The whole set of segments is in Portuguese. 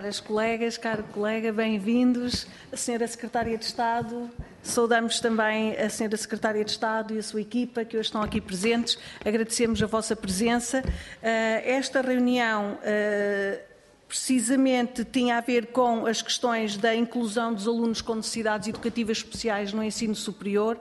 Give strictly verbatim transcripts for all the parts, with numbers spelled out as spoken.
Caras colegas, caro colega, bem-vindos. A senhora Secretária de Estado, saudamos também a senhora Secretária de Estado e a sua equipa que hoje estão aqui presentes. Agradecemos a vossa presença. Esta reunião precisamente tinha a ver com as questões da inclusão dos alunos com necessidades educativas especiais no ensino superior.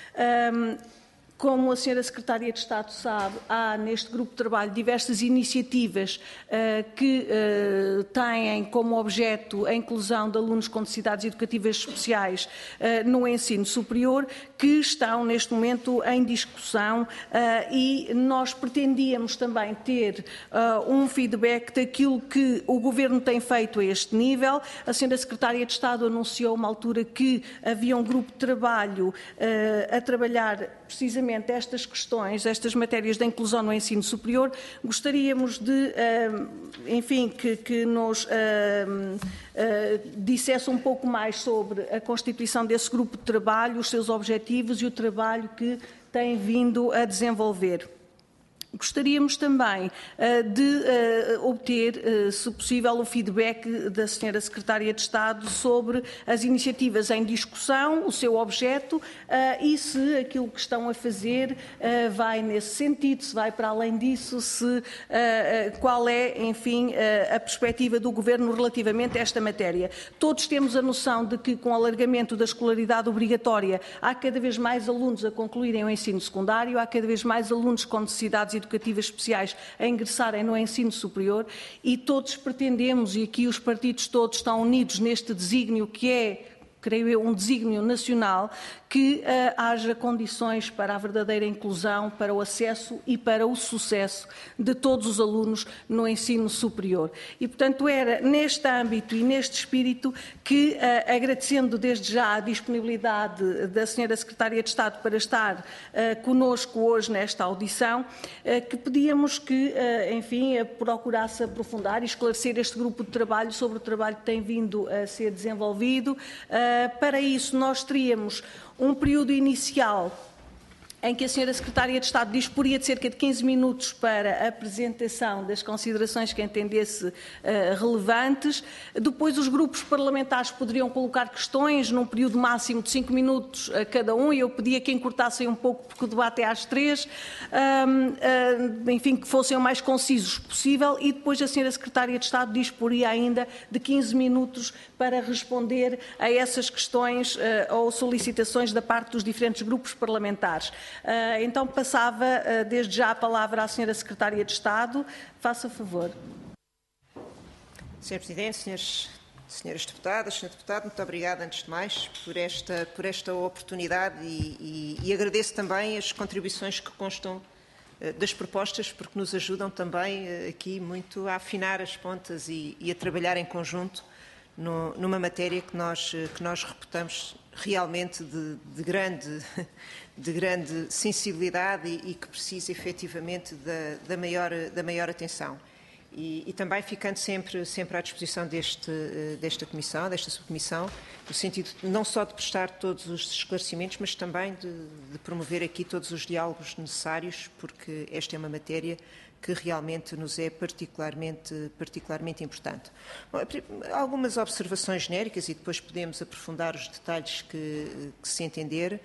Como a senhora Secretária de Estado sabe, há neste grupo de trabalho diversas iniciativas uh, que uh, têm como objeto a inclusão de alunos com necessidades educativas especiais uh, no ensino superior, que estão neste momento em discussão uh, e nós pretendíamos também ter uh, um feedback daquilo que o Governo tem feito a este nível. A senhora Secretária de Estado anunciou uma altura que havia um grupo de trabalho uh, a trabalhar precisamente estas questões, estas matérias da inclusão no ensino superior. Gostaríamos de, enfim, que, que nos uh, uh, dissesse um pouco mais sobre a constituição desse grupo de trabalho, os seus objetivos e o trabalho que tem vindo a desenvolver. Gostaríamos também uh, de uh, obter, uh, se possível, o feedback da senhora Secretária de Estado sobre as iniciativas em discussão, o seu objeto uh, e se aquilo que estão a fazer uh, vai nesse sentido, se vai para além disso, se, uh, uh, qual é, enfim, uh, a perspectiva do Governo relativamente a esta matéria. Todos temos a noção de que, com o alargamento da escolaridade obrigatória, há cada vez mais alunos a concluírem o ensino secundário, há cada vez mais alunos com necessidades educativas educativas especiais a ingressarem no ensino superior e todos pretendemos, e aqui os partidos todos estão unidos neste desígnio que é, creio eu, um desígnio nacional, que uh, haja condições para a verdadeira inclusão, para o acesso e para o sucesso de todos os alunos no ensino superior. E, portanto, era neste âmbito e neste espírito que, uh, agradecendo desde já a disponibilidade da senhora Secretária de Estado para estar uh, conosco hoje nesta audição, uh, que pedíamos que, uh, enfim, procurasse aprofundar e esclarecer este grupo de trabalho sobre o trabalho que tem vindo a ser desenvolvido. Uh, para isso, nós teríamos um período inicial em que a senhora Secretária de Estado disporia de cerca de quinze minutos para a apresentação das considerações que entendesse uh, relevantes. Depois os grupos parlamentares poderiam colocar questões num período máximo de cinco minutos a cada um e eu pedia que encurtassem um pouco porque o debate é às três, um, uh, enfim, que fossem o mais concisos possível e depois a senhora Secretária de Estado disporia ainda de quinze minutos para responder a essas questões uh, ou solicitações da parte dos diferentes grupos parlamentares. Uh, então passava uh, desde já a palavra à senhora Secretária de Estado. Faça favor. senhor Presidente, senhores, senhoras deputadas, senhor Deputado, muito obrigada antes de mais por esta, por esta oportunidade e, e, e agradeço também as contribuições que constam uh, das propostas porque nos ajudam também uh, aqui muito a afinar as pontas e, e a trabalhar em conjunto no, numa matéria que nós, que nós reputamos realmente de, de, grande, de grande sensibilidade e, e que precisa efetivamente da, da, maior, da maior atenção. E, e também ficando sempre, sempre à disposição deste, desta comissão, desta subcomissão, no sentido não só de prestar todos os esclarecimentos, mas também de, de promover aqui todos os diálogos necessários, porque esta é uma matéria que realmente nos é particularmente, particularmente importante. Bom, algumas observações genéricas e depois podemos aprofundar os detalhes que, que se entender.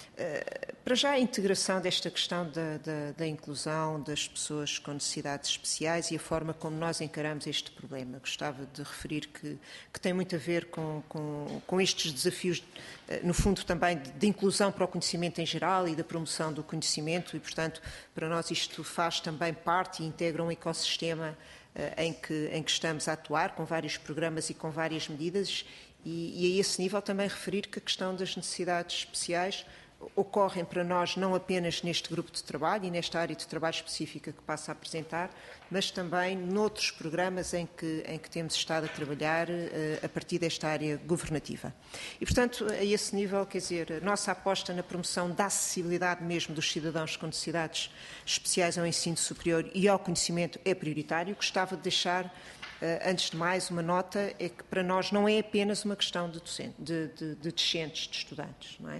Uh, para já a integração desta questão da, da, da inclusão das pessoas com necessidades especiais e a forma como nós encaramos este problema. Gostava de referir que, que tem muito a ver com, com, com estes desafios, uh, no fundo também de, de inclusão para o conhecimento em geral e da promoção do conhecimento e, portanto, para nós isto faz também parte e integra um ecossistema uh, em, que, em que estamos a atuar, com vários programas e com várias medidas e, e a esse nível também referir que a questão das necessidades especiais ocorrem para nós não apenas neste grupo de trabalho e nesta área de trabalho específica que passo a apresentar, mas também noutros programas em que, em que temos estado a trabalhar uh, a partir desta área governativa. E, portanto, a esse nível, quer dizer, a nossa aposta na promoção da acessibilidade mesmo dos cidadãos com necessidades especiais ao ensino superior e ao conhecimento é prioritário. Gostava de deixar, uh, antes de mais, uma nota, é que para nós não é apenas uma questão de, docente, de, de, de discentes, de estudantes, não é?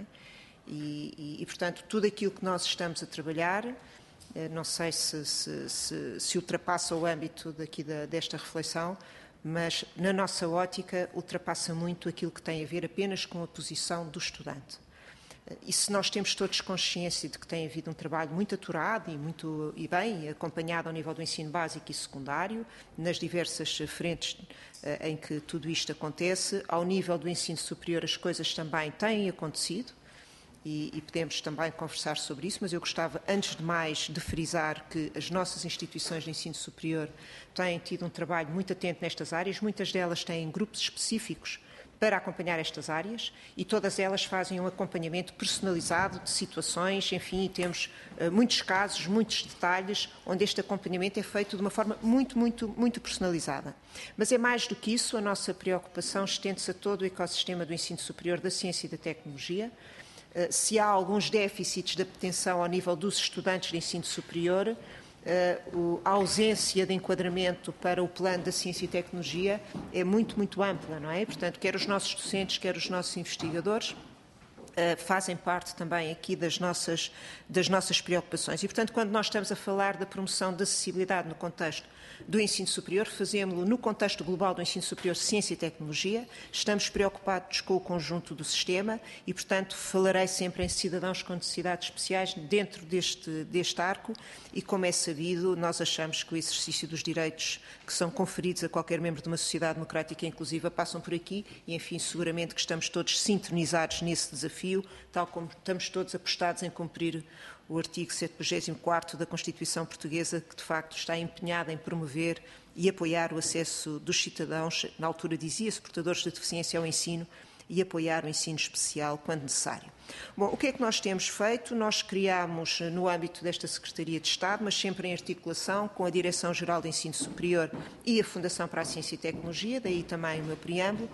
E, e, e, portanto, tudo aquilo que nós estamos a trabalhar, não sei se, se, se, se ultrapassa o âmbito daqui da, desta reflexão, mas na nossa ótica ultrapassa muito aquilo que tem a ver apenas com a posição do estudante. E se nós temos todos consciência de que tem havido um trabalho muito aturado e, muito, e bem acompanhado ao nível do ensino básico e secundário, nas diversas frentes eh, em que tudo isto acontece, ao nível do ensino superior as coisas também têm acontecido e, e podemos também conversar sobre isso, mas eu gostava, antes de mais, de frisar que as nossas instituições de ensino superior têm tido um trabalho muito atento nestas áreas, muitas delas têm grupos específicos para acompanhar estas áreas e todas elas fazem um acompanhamento personalizado de situações, enfim, e temos uh, muitos casos, muitos detalhes, onde este acompanhamento é feito de uma forma muito, muito, muito personalizada. Mas é mais do que isso, a nossa preocupação estende-se a todo o ecossistema do ensino superior da ciência e da tecnologia. Uh, se há alguns déficits de atenção ao nível dos estudantes de ensino superior, Uh, a ausência de enquadramento para o plano da ciência e tecnologia é muito, muito ampla, não é? Portanto, quer os nossos docentes, quer os nossos investigadores uh, fazem parte também aqui das nossas, das nossas preocupações. E, portanto, quando nós estamos a falar da promoção da acessibilidade no contexto do ensino superior, fazemos-lo no contexto global do ensino superior de ciência e tecnologia, estamos preocupados com o conjunto do sistema e, portanto, falarei sempre em cidadãos com necessidades especiais dentro deste, deste arco e, como é sabido, nós achamos que o exercício dos direitos que são conferidos a qualquer membro de uma sociedade democrática e inclusiva passam por aqui e, enfim, seguramente que estamos todos sintonizados nesse desafio, tal como estamos todos apostados em cumprir o artigo setenta e quatro da Constituição Portuguesa, que de facto está empenhado em promover e apoiar o acesso dos cidadãos, na altura dizia-se, portadores de deficiência ao ensino, e apoiar o ensino especial quando necessário. Bom, o que é que nós temos feito? Nós criámos, no âmbito desta Secretaria de Estado, mas sempre em articulação com a Direção-Geral de Ensino Superior e a Fundação para a Ciência e Tecnologia, daí também o meu preâmbulo,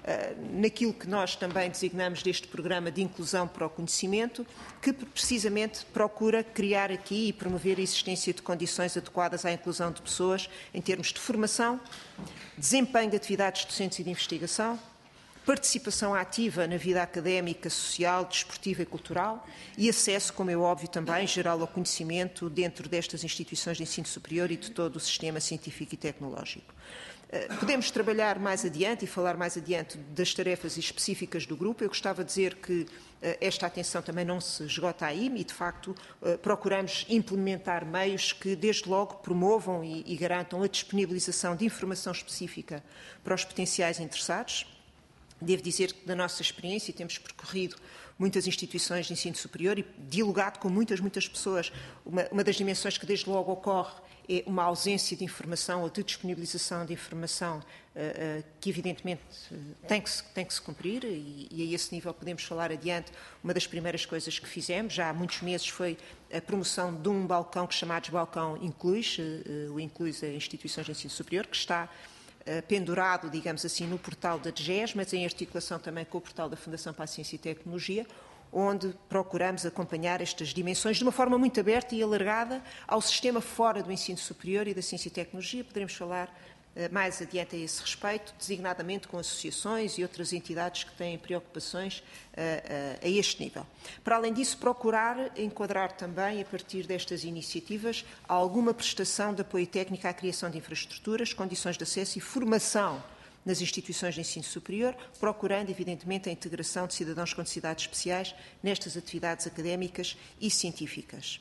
naquilo que nós também designamos deste programa de inclusão para o conhecimento, que precisamente procura criar aqui e promover a existência de condições adequadas à inclusão de pessoas em termos de formação, desempenho de atividades docentes e de investigação, participação ativa na vida académica, social, desportiva e cultural e acesso, como é óbvio também, geral ao conhecimento dentro destas instituições de ensino superior e de todo o sistema científico e tecnológico. Podemos trabalhar mais adiante e falar mais adiante das tarefas específicas do grupo. Eu gostava de dizer que esta atenção também não se esgota aí e, de facto, procuramos implementar meios que, desde logo, promovam e, e garantam a disponibilização de informação específica para os potenciais interessados. Devo dizer que, da nossa experiência, temos percorrido muitas instituições de ensino superior e dialogado com muitas, muitas pessoas. Uma, uma das dimensões que, desde logo, ocorre é uma ausência de informação ou de disponibilização de informação uh, uh, que, evidentemente, uh, tem, que se, tem que se cumprir e, e a esse nível podemos falar adiante. Uma das primeiras coisas que fizemos, já há muitos meses, foi a promoção de um balcão que chamados Balcão Inclus, uh, o Inclus a Instituições de Ensino Superior, que está uh, pendurado, digamos assim, no portal da D G E S, mas em articulação também com o portal da Fundação para a Ciência e Tecnologia, onde procuramos acompanhar estas dimensões de uma forma muito aberta e alargada ao sistema fora do ensino superior e da ciência e tecnologia. Poderemos falar uh, mais adiante a esse respeito, designadamente com associações e outras entidades que têm preocupações uh, uh, a este nível. Para além disso, procurar enquadrar também, a partir destas iniciativas, alguma prestação de apoio técnico à criação de infraestruturas, condições de acesso e formação nas instituições de ensino superior, procurando, evidentemente, a integração de cidadãos com necessidades especiais nestas atividades académicas e científicas.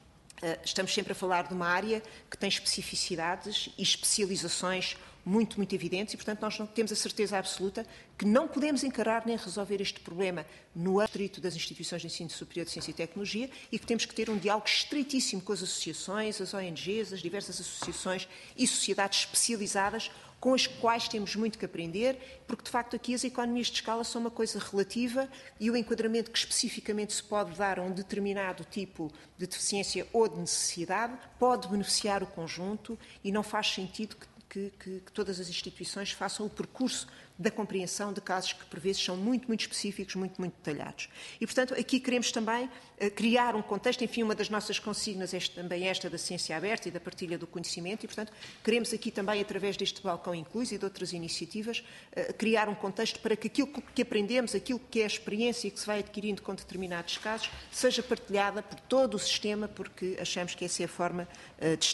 Estamos sempre a falar de uma área que tem especificidades e especializações muito, muito evidentes e, portanto, nós não temos a certeza absoluta que não podemos encarar nem resolver este problema no âmbito das instituições de ensino superior de ciência e tecnologia e que temos que ter um diálogo estreitíssimo com as associações, as O N Gs, as diversas associações e sociedades especializadas com as quais temos muito que aprender, porque, de facto, aqui as economias de escala são uma coisa relativa e o enquadramento que especificamente se pode dar a um determinado tipo de deficiência ou de necessidade pode beneficiar o conjunto e não faz sentido que Que, que, que todas as instituições façam o percurso da compreensão de casos que, por vezes, são muito, muito específicos, muito, muito detalhados. E, portanto, aqui queremos também uh, criar um contexto, enfim, uma das nossas consignas é também esta da ciência aberta e da partilha do conhecimento e, portanto, queremos aqui também, através deste balcão incluso e de outras iniciativas, uh, criar um contexto para que aquilo que aprendemos, aquilo que é a experiência que se vai adquirindo com determinados casos, seja partilhada por todo o sistema, porque achamos que essa é a forma uh, de estar.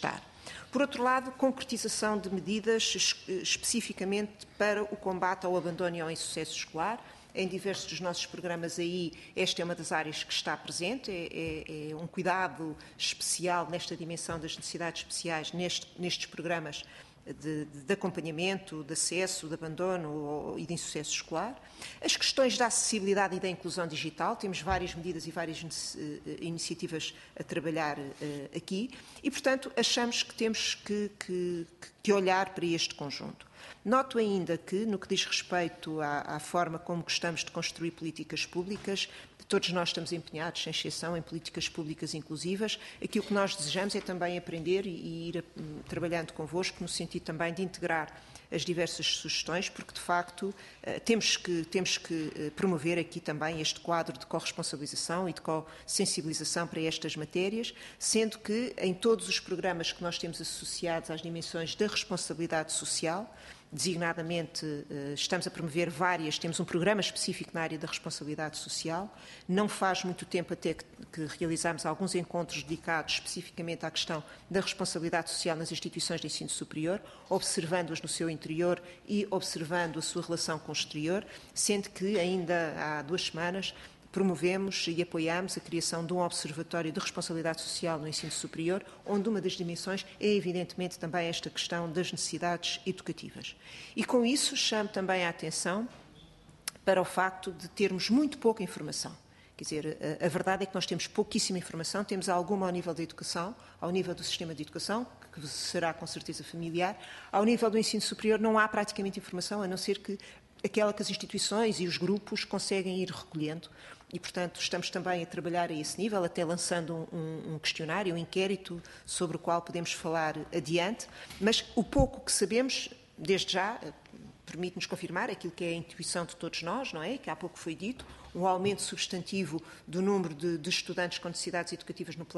Por outro lado, concretização de medidas especificamente para o combate ao abandono e ao insucesso escolar. Em diversos dos nossos programas aí, esta é uma das áreas que está presente, é, é, é um cuidado especial nesta dimensão das necessidades especiais neste, nestes programas de, de acompanhamento, de acesso, de abandono e de insucesso escolar. As questões da acessibilidade e da inclusão digital, temos várias medidas e várias iniciativas a trabalhar uh, aqui e, portanto, achamos que temos que, que, que olhar para este conjunto. Noto ainda que, no que diz respeito à, à forma como gostamos de construir políticas públicas, todos nós estamos empenhados, sem exceção, em políticas públicas inclusivas. Aquilo que nós desejamos é também aprender e, e ir a, trabalhando convosco no sentido também de integrar as diversas sugestões, porque, de facto, temos que, temos que promover aqui também este quadro de corresponsabilização e de sensibilização para estas matérias, sendo que em todos os programas que nós temos associados às dimensões da responsabilidade social, designadamente estamos a promover várias, temos um programa específico na área da responsabilidade social. Não faz muito tempo até que, que realizámos alguns encontros dedicados especificamente à questão da responsabilidade social nas instituições de ensino superior, observando-as no seu interior e observando a sua relação com o exterior, sendo que ainda há duas semanas promovemos e apoiamos a criação de um observatório de responsabilidade social no ensino superior, onde uma das dimensões é, evidentemente, também esta questão das necessidades educativas. E, com isso, chamo também a atenção para o facto de termos muito pouca informação. Quer dizer, a, a verdade é que nós temos pouquíssima informação, temos alguma ao nível da educação, ao nível do sistema de educação, que será com certeza familiar. Ao nível do ensino superior não há praticamente informação, a não ser que aquela que as instituições e os grupos conseguem ir recolhendo. E, portanto, estamos também a trabalhar a esse nível, até lançando um, um questionário, um inquérito sobre o qual podemos falar adiante. Mas o pouco que sabemos, desde já, permite-nos confirmar aquilo que é a intuição de todos nós, não é? Que há pouco foi dito, um aumento substantivo do número de, de estudantes com necessidades educativas no,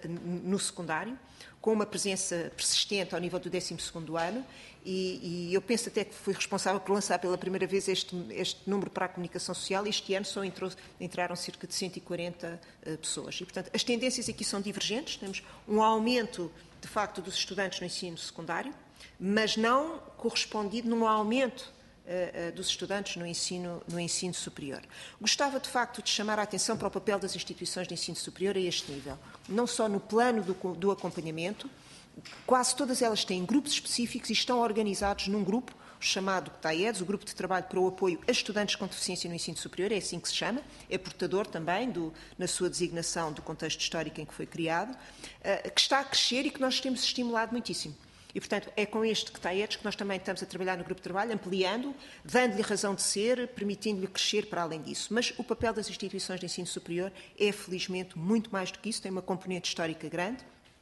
no secundário, com uma presença persistente ao nível do décimo segundo ano, e, e eu penso até que fui responsável por lançar pela primeira vez este, este número para a comunicação social. Este ano só entrou, entraram cerca de cento e quarenta uh, pessoas. E, portanto, as tendências aqui são divergentes. Temos um aumento, de facto, dos estudantes no ensino secundário, mas não correspondido num aumento uh, uh, dos estudantes no ensino, no ensino superior. Gostava, de facto, de chamar a atenção para o papel das instituições de ensino superior a este nível. Não só no plano do, do acompanhamento, quase todas elas têm grupos específicos e estão organizados num grupo chamado T A E D S, o Grupo de Trabalho para o Apoio a Estudantes com Deficiência no Ensino Superior, é assim que se chama, é portador também, do, na sua designação, do contexto histórico em que foi criado, uh, que está a crescer e que nós temos estimulado muitíssimo. E, portanto, é com este T A E D S que nós também estamos a trabalhar no Grupo de Trabalho, ampliando, dando-lhe razão de ser, permitindo-lhe crescer para além disso. Mas o papel das instituições de ensino superior é, felizmente, muito mais do que isso, tem uma componente histórica grande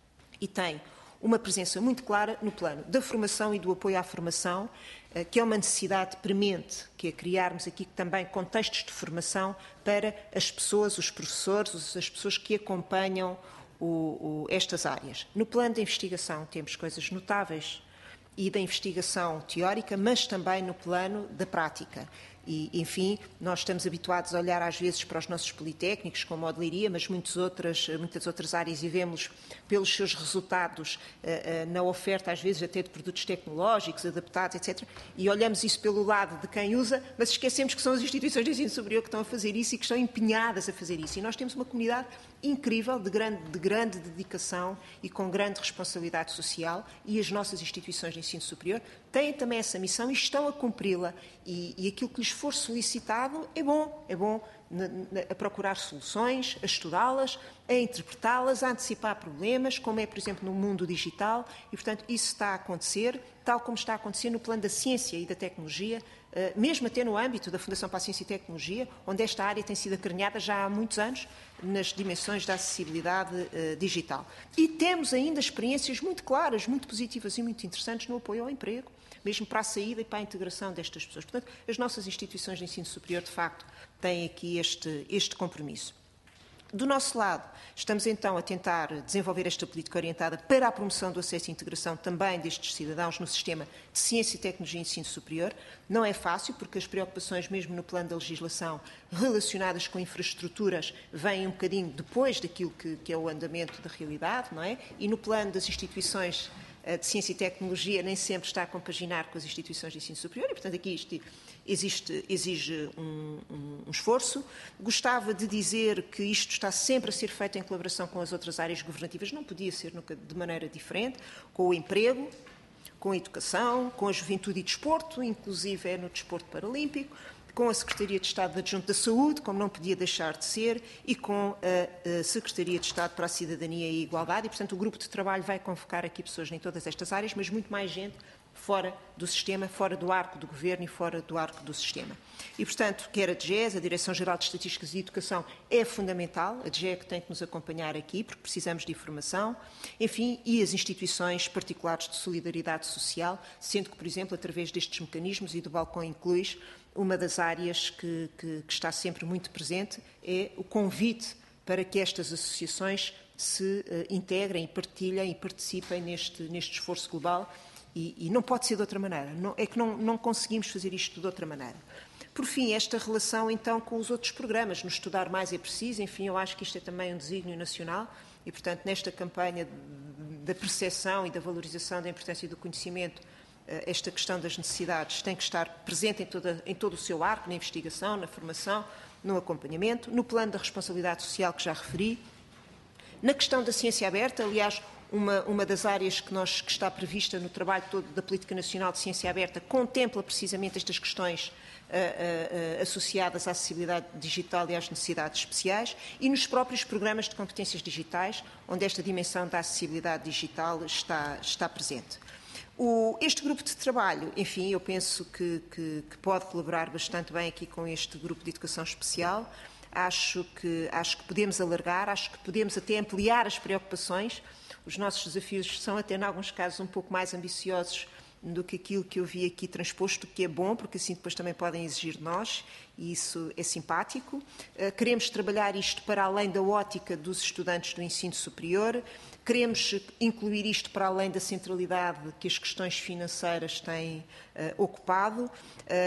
e tem uma presença muito clara no plano da formação e do apoio à formação, que é uma necessidade premente, que é criarmos aqui também contextos de formação para as pessoas, os professores, as pessoas que acompanham o, o, estas áreas. No plano da investigação temos coisas notáveis e da investigação teórica, mas também no plano da prática. E, enfim, nós estamos habituados a olhar às vezes para os nossos politécnicos como a hotelaria, mas muitas outras, muitas outras áreas e vemos pelos seus resultados uh, uh, na oferta, às vezes até de produtos tecnológicos, adaptados, etcétera. E olhamos isso pelo lado de quem usa, mas esquecemos que são as instituições de ensino superior que estão a fazer isso e que estão empenhadas a fazer isso. E nós temos uma comunidade incrível, de grande, de grande dedicação e com grande responsabilidade social, e as nossas instituições de ensino superior têm também essa missão e estão a cumpri-la. E, e aquilo que lhes for solicitado é bom, é bom na, na, a procurar soluções, a estudá-las, a interpretá-las, a antecipar problemas, como é, por exemplo, no mundo digital, e, portanto, isso está a acontecer, tal como está a acontecer no plano da ciência e da tecnologia, mesmo até no âmbito da Fundação para a Ciência e Tecnologia, onde esta área tem sido acarinhada já há muitos anos, nas dimensões da acessibilidade uh, digital. E temos ainda experiências muito claras, muito positivas e muito interessantes no apoio ao emprego, mesmo para a saída e para a integração destas pessoas. Portanto, as nossas instituições de ensino superior, de facto, têm aqui este, este compromisso. Do nosso lado, estamos então a tentar desenvolver esta política orientada para a promoção do acesso e integração também destes cidadãos no sistema de ciência, tecnologia e ensino superior. Não é fácil, porque as preocupações, mesmo no plano da legislação, relacionadas com infraestruturas, vêm um bocadinho depois daquilo que, que é o andamento da realidade, não é? E no plano das instituições de Ciência e Tecnologia nem sempre está a compaginar com as instituições de ensino superior e, portanto, aqui isto existe, exige um, um, um esforço. Gostava de dizer que isto está sempre a ser feito em colaboração com as outras áreas governativas, não podia ser nunca de maneira diferente, com o emprego, com a educação, com a juventude e desporto, inclusive é no desporto paralímpico, com a Secretaria de Estado Adjunto da Saúde, como não podia deixar de ser, e com a, a Secretaria de Estado para a Cidadania e a Igualdade. E, portanto, o grupo de trabalho vai convocar aqui pessoas em todas estas áreas, mas muito mais gente fora do sistema, fora do arco do Governo e fora do arco do sistema. E, portanto, quer a D G E S, a Direção-Geral de Estatísticas e Educação, é fundamental. A D G E é que tem que nos acompanhar aqui, porque precisamos de informação. Enfim, e as instituições particulares de solidariedade social, sendo que, por exemplo, através destes mecanismos e do Balcão Incluis, uma das áreas que, que, que está sempre muito presente é o convite para que estas associações se uh, integrem e partilhem e participem neste, neste esforço global e, e não pode ser de outra maneira. Não, é que não, não conseguimos fazer isto de outra maneira. Por fim, esta relação então com os outros programas, no Estudar Mais é Preciso, enfim, eu acho que isto é também um desígnio nacional e, portanto, nesta campanha da percepção e da valorização da importância do conhecimento, esta questão das necessidades tem que estar presente em, toda, em todo o seu arco, na investigação, na formação, no acompanhamento, no plano da responsabilidade social que já referi, na questão da ciência aberta, aliás, uma, uma das áreas que, nós, que está prevista no trabalho todo da Política Nacional de Ciência Aberta contempla precisamente estas questões uh, uh, associadas à acessibilidade digital e às necessidades especiais e nos próprios programas de competências digitais, onde esta dimensão da acessibilidade digital está, está presente. O, este grupo de trabalho, enfim, eu penso que, que, que pode colaborar bastante bem aqui com este grupo de educação especial. Acho que, acho que podemos alargar, acho que podemos até ampliar as preocupações. Os nossos desafios são até, em alguns casos, um pouco mais ambiciosos do que aquilo que eu vi aqui transposto, que é bom, porque assim depois também podem exigir de nós, e isso é simpático. Uh, queremos trabalhar isto para além da ótica dos estudantes do ensino superior. Queremos incluir isto para além da centralidade que as questões financeiras têm uh, ocupado uh,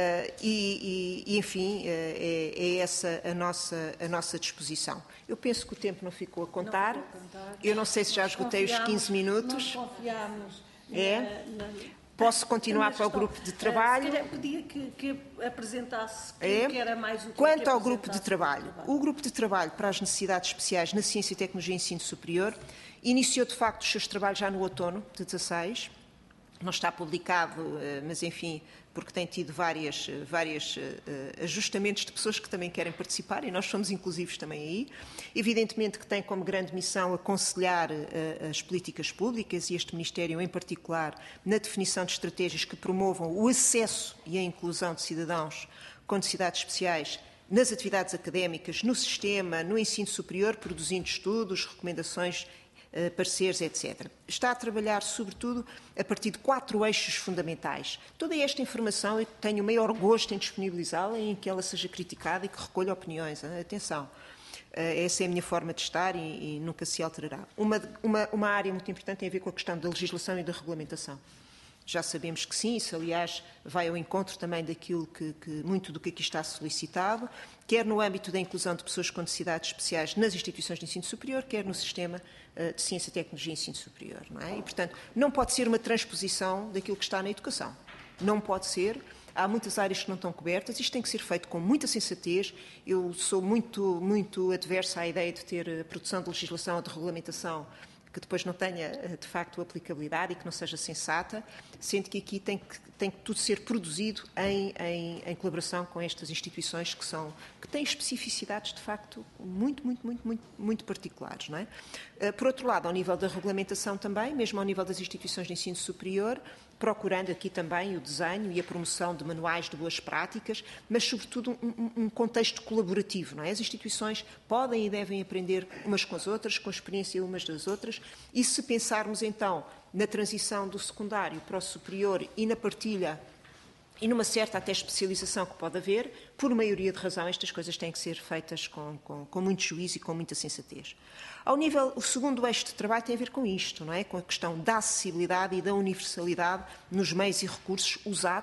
e, e, enfim, uh, é, é essa a nossa, a nossa disposição. Eu penso que o tempo não ficou a contar. Não ficou a contar. Eu não sei se já esgotei os quinze minutos. Nós confiamos é. na, na, Posso continuar para o grupo de trabalho? Uh, pedia que, que apresentasse que, é. que era mais útil. Quanto que ao grupo de trabalho, trabalho, o grupo de trabalho para as necessidades especiais na Ciência, Tecnologia e Ensino Superior iniciou, de facto, os seus trabalhos já no outono de dezasseis. Não está publicado, mas, enfim, porque tem tido várias, várias ajustamentos de pessoas que também querem participar e nós somos inclusivos também aí. Evidentemente que tem como grande missão aconselhar as políticas públicas e este Ministério em particular na definição de estratégias que promovam o acesso e a inclusão de cidadãos com necessidades especiais nas atividades académicas, no sistema, no ensino superior, produzindo estudos, recomendações, pareceres, etcétera. Está a trabalhar, sobretudo, a partir de quatro eixos fundamentais. Toda esta informação eu tenho o maior gosto em disponibilizá-la e em que ela seja criticada e que recolha opiniões. Atenção, essa é a minha forma de estar e, e nunca se alterará. Uma, uma, uma área muito importante tem a ver com a questão da legislação e da regulamentação. Já sabemos que sim, isso aliás vai ao encontro também daquilo que, que muito do que aqui está solicitado, quer no âmbito da inclusão de pessoas com necessidades especiais nas instituições de ensino superior, quer no sistema uh, de ciência, tecnologia e ensino superior, não é? E, portanto, não pode ser uma transposição daquilo que está na educação. Não pode ser. Há muitas áreas que não estão cobertas, isto tem que ser feito com muita sensatez. Eu sou muito, muito adversa à ideia de ter a produção de legislação ou de regulamentação que depois não tenha, de facto, aplicabilidade e que não seja sensata, sendo que aqui tem que, tem que tudo ser produzido em, em, em colaboração com estas instituições que, são, que têm especificidades, de facto, muito, muito, muito, muito, muito particulares, não é? Por outro lado, ao nível da regulamentação também, mesmo ao nível das instituições de ensino superior, procurando aqui também o desenho e a promoção de manuais de boas práticas, mas, sobretudo, um, um contexto colaborativo, não é? As instituições podem e devem aprender umas com as outras, com a experiência umas das outras, e se pensarmos, então, na transição do secundário para o superior e na partilha e numa certa até especialização que pode haver, por maioria de razão, estas coisas têm que ser feitas com, com, com muito juízo e com muita sensatez. Ao nível, o segundo eixo de trabalho tem a ver com isto, não é? Com a questão da acessibilidade e da universalidade nos meios e recursos usados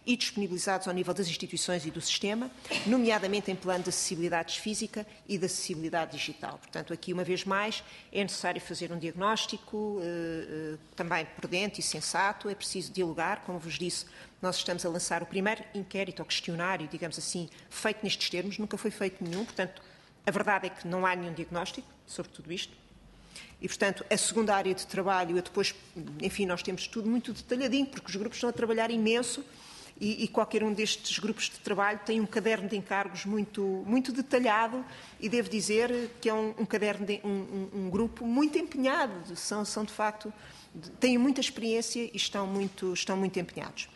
e disponibilizados ao nível das instituições e do sistema, nomeadamente em plano de acessibilidade física e de acessibilidade digital. Portanto, aqui, uma vez mais, é necessário fazer um diagnóstico eh, eh, também prudente e sensato, é preciso dialogar, como vos disse, nós estamos a lançar o primeiro inquérito ou questionário, digamos assim, feito nestes termos, nunca foi feito nenhum, portanto, a verdade é que não há nenhum diagnóstico sobre tudo isto. E, portanto, a segunda área de trabalho, depois, enfim, nós temos tudo muito detalhadinho, porque os grupos estão a trabalhar imenso e, e qualquer um destes grupos de trabalho tem um caderno de encargos muito, muito detalhado e devo dizer que é um, um caderno, de, um, um, um grupo muito empenhado, são, são de facto, têm muita experiência e estão muito, estão muito empenhados.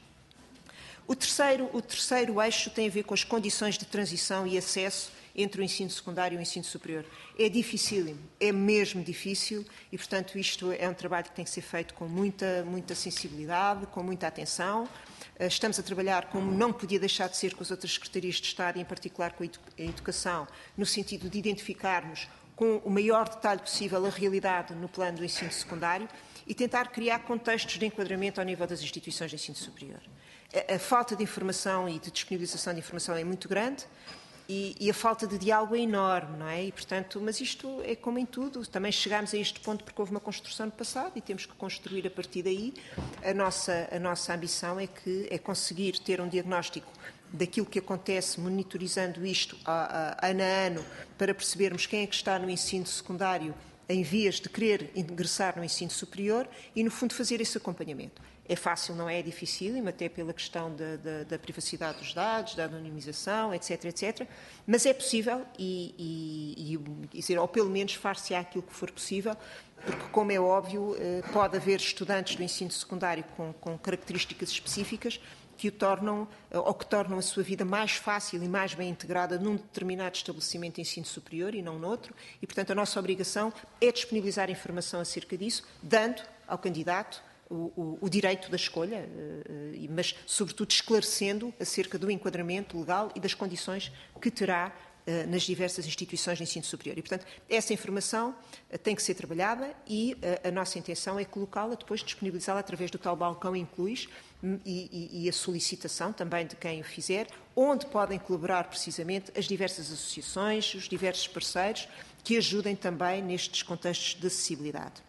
O terceiro, o terceiro eixo tem a ver com as condições de transição e acesso entre o ensino secundário e o ensino superior. É dificílimo, é mesmo difícil e, portanto, isto é um trabalho que tem que ser feito com muita, muita sensibilidade, com muita atenção. Estamos a trabalhar, como não podia deixar de ser, com as outras secretarias de Estado, e em particular com a Educação, no sentido de identificarmos com o maior detalhe possível a realidade no plano do ensino secundário e tentar criar contextos de enquadramento ao nível das instituições de ensino superior. A, a falta de informação e de disponibilização de informação é muito grande e, e a falta de diálogo é enorme, não é? E, portanto, mas isto é como em tudo. Também chegámos a este ponto porque houve uma construção no passado e temos que construir a partir daí. A nossa, a nossa ambição é, que, é conseguir ter um diagnóstico daquilo que acontece, monitorizando isto a, a, ano a ano, para percebermos quem é que está no ensino secundário em vias de querer ingressar no ensino superior e, no fundo, fazer esse acompanhamento. É fácil, não é? É difícil, até pela questão da, da, da privacidade dos dados, da anonimização, etc, etcétera. Mas é possível e, e, e dizer, ou pelo menos far-se-á aquilo que for possível, porque, como é óbvio, pode haver estudantes do ensino secundário com, com características específicas que o tornam, ou que tornam a sua vida mais fácil e mais bem integrada num determinado estabelecimento de ensino superior e não noutro, e, portanto, a nossa obrigação é disponibilizar informação acerca disso, dando ao candidato o, o, o direito da escolha, mas, sobretudo, esclarecendo acerca do enquadramento legal e das condições que terá nas diversas instituições de ensino superior. E, portanto, essa informação tem que ser trabalhada e a nossa intenção é colocá-la, depois disponibilizá-la através do tal balcão Incluis e, e, e a solicitação também de quem o fizer, onde podem colaborar precisamente as diversas associações, os diversos parceiros que ajudem também nestes contextos de acessibilidade.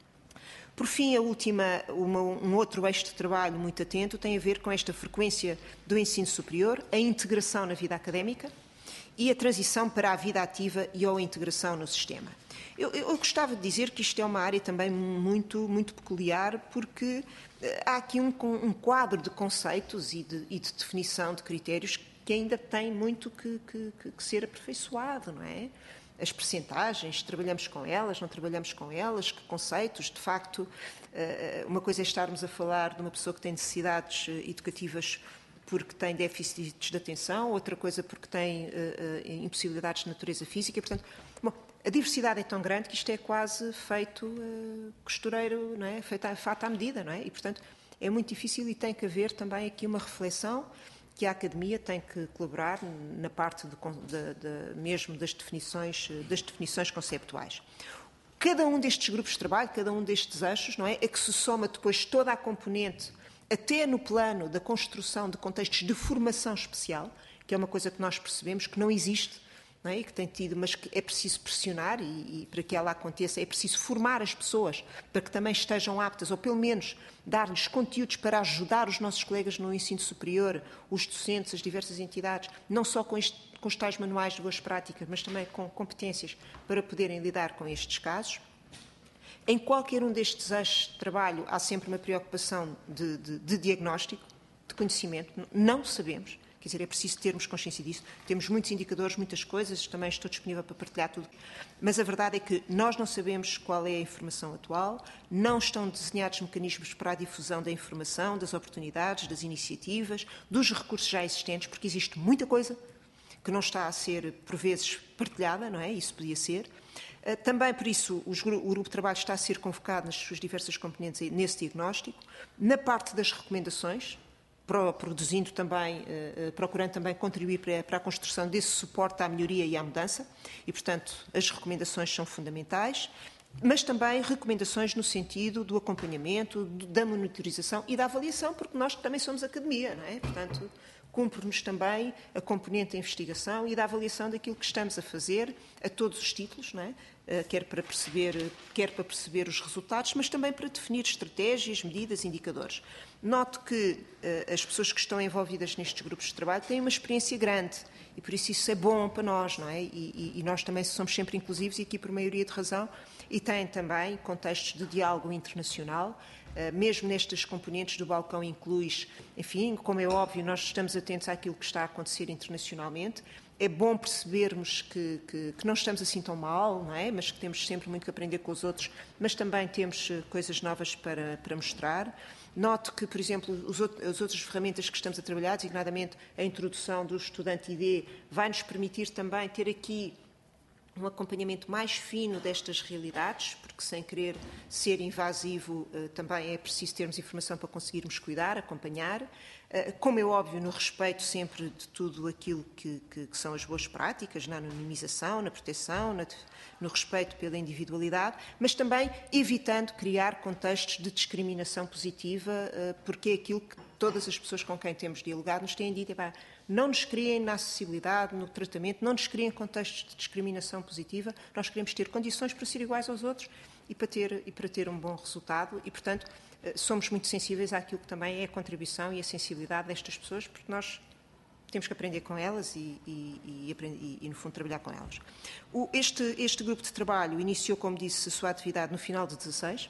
Por fim, a última, uma, um outro eixo de trabalho muito atento tem a ver com esta frequência do ensino superior, a integração na vida académica e a transição para a vida ativa e ou a integração no sistema. Eu, eu gostava de dizer que isto é uma área também muito, muito peculiar, porque há aqui um, um quadro de conceitos e de, e de definição de critérios que ainda tem muito que, que, que ser aperfeiçoado, não é? As percentagens, trabalhamos com elas, não trabalhamos com elas, que conceitos, de facto, uma coisa é estarmos a falar de uma pessoa que tem necessidades educativas porque tem déficits de atenção, outra coisa porque tem uh, uh, impossibilidades de natureza física. E, portanto, bom, a diversidade é tão grande que isto é quase feito uh, costureiro, não é? Feito à, feito à medida, não é? E, portanto, é muito difícil e tem que haver também aqui uma reflexão que a Academia tem que colaborar na parte de, de, de, mesmo das definições, das definições conceptuais. Cada um destes grupos de trabalho, cada um destes eixos, não é? É que se soma depois toda a componente, até no plano da construção de contextos de formação especial, que é uma coisa que nós percebemos que não existe, não é? E que tem tido, mas que é preciso pressionar e, e para que ela aconteça é preciso formar as pessoas para que também estejam aptas, ou pelo menos dar-lhes conteúdos para ajudar os nossos colegas no ensino superior, os docentes, as diversas entidades, não só com, este, com os tais manuais de boas práticas, mas também com competências para poderem lidar com estes casos. Em qualquer um destes eixos de trabalho há sempre uma preocupação de, de, de diagnóstico, de conhecimento. Não sabemos, quer dizer, é preciso termos consciência disso. Temos muitos indicadores, muitas coisas, também estou disponível para partilhar tudo. Mas a verdade é que nós não sabemos qual é a informação atual, não estão desenhados mecanismos para a difusão da informação, das oportunidades, das iniciativas, dos recursos já existentes, porque existe muita coisa que não está a ser, por vezes, partilhada, não é? Isso podia ser. Também, por isso, o grupo de trabalho está a ser convocado nas suas diversas componentes nesse diagnóstico. Na parte das recomendações, produzindo também, procurando também contribuir para a construção desse suporte à melhoria e à mudança. E, portanto, as recomendações são fundamentais. mas também recomendações no sentido do acompanhamento, da monitorização e da avaliação, porque nós também somos academia, não é? Portanto, cumpre-nos também a componente da investigação e da avaliação daquilo que estamos a fazer a todos os títulos, não é? Quer para perceber, quer para perceber os resultados, mas também para definir estratégias, medidas, indicadores. Note que uh, as pessoas que estão envolvidas nestes grupos de trabalho têm uma experiência grande e por isso isso é bom para nós, não é? E, e, e nós também somos sempre inclusivos e aqui por maioria de razão, e têm também contextos de diálogo internacional, uh, mesmo nestas componentes do balcão incluis, enfim, como é óbvio, nós estamos atentos àquilo que está a acontecer internacionalmente. É bom percebermos que, que, que não estamos assim tão mal, não é? Mas que temos sempre muito que aprender com os outros, mas também temos coisas novas para, para mostrar. Note que, por exemplo, os outros, as outras ferramentas que estamos a trabalhar, designadamente a introdução do estudante I D, vai nos permitir também ter aqui um acompanhamento mais fino destas realidades, porque sem querer ser invasivo, também é preciso termos informação para conseguirmos cuidar, acompanhar. Como é óbvio, no respeito sempre de tudo aquilo que, que, que são as boas práticas, na anonimização, na proteção, na, no respeito pela individualidade, mas também evitando criar contextos de discriminação positiva, porque é aquilo que todas as pessoas com quem temos dialogado nos têm dito, é, não nos criem na acessibilidade, no tratamento, não nos criem contextos de discriminação positiva, nós queremos ter condições para ser iguais aos outros e para ter, e para ter um bom resultado e, portanto, somos muito sensíveis àquilo que também é a contribuição e a sensibilidade destas pessoas, porque nós temos que aprender com elas e, e, e, e, e no fundo, trabalhar com elas. O, este, este grupo de trabalho iniciou, como disse, a sua atividade no final de dezasseis,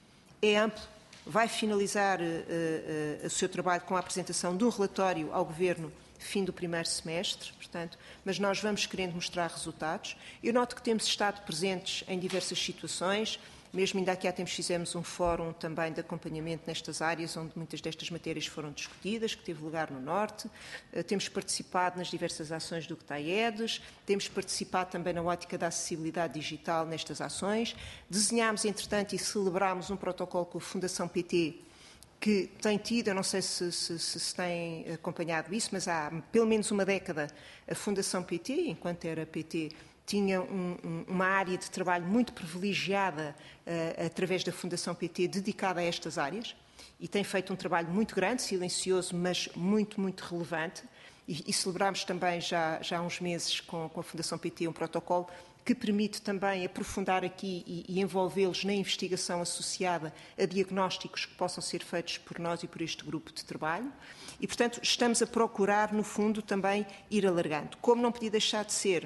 é amplo, vai finalizar uh, uh, o seu trabalho com a apresentação de um relatório ao Governo fim do primeiro semestre, portanto, mas nós vamos querendo mostrar resultados. Eu noto que temos estado presentes em diversas situações, mesmo ainda aqui há tempos fizemos um fórum também de acompanhamento nestas áreas, onde muitas destas matérias foram discutidas, que teve lugar no Norte. Temos participado nas diversas ações do GTAEDES, temos participado também na ótica da acessibilidade digital nestas ações. Desenhámos, entretanto, e celebrámos um protocolo com a Fundação P T, que tem tido, eu não sei se, se, se têm acompanhado isso, mas há pelo menos uma década a Fundação P T, enquanto era P T, tinha um, um, uma área de trabalho muito privilegiada uh, através da Fundação P T dedicada a estas áreas e tem feito um trabalho muito grande, silencioso, mas muito, muito relevante. E, e celebramos também já, já há uns meses com, com a Fundação P T um protocolo que permite também aprofundar aqui e, e envolvê-los na investigação associada a diagnósticos que possam ser feitos por nós e por este grupo de trabalho. E, portanto, estamos a procurar, no fundo, também ir alargando. Como não podia deixar de ser,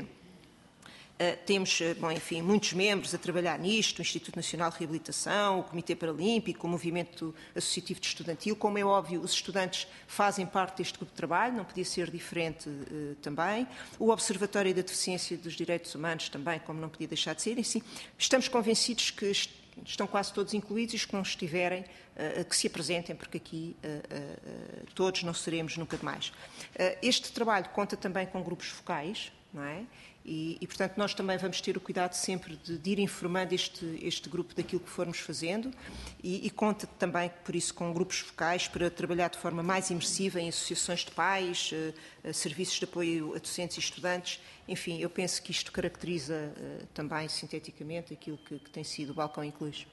Uh, temos, bom, enfim, muitos membros a trabalhar nisto, o Instituto Nacional de Reabilitação, o Comitê Paralímpico, o Movimento Associativo de Estudantil. Como é óbvio, os estudantes fazem parte deste grupo de trabalho, não podia ser diferente uh, também. O Observatório da Deficiência e dos Direitos Humanos também, como não podia deixar de ser. Assim, estamos convencidos que est estão quase todos incluídos e os que não estiverem, uh, que se apresentem, porque aqui uh, uh, todos não seremos nunca demais. Uh, este trabalho conta também com grupos focais, não é? E, e, portanto, nós também vamos ter o cuidado sempre de, de ir informando este, este grupo daquilo que formos fazendo e, e conta também, por isso, com grupos focais para trabalhar de forma mais imersiva em associações de pais, uh, uh, serviços de apoio a docentes e estudantes. Enfim, eu penso que isto caracteriza uh, também, sinteticamente, aquilo que, que tem sido o Balcão Incluis.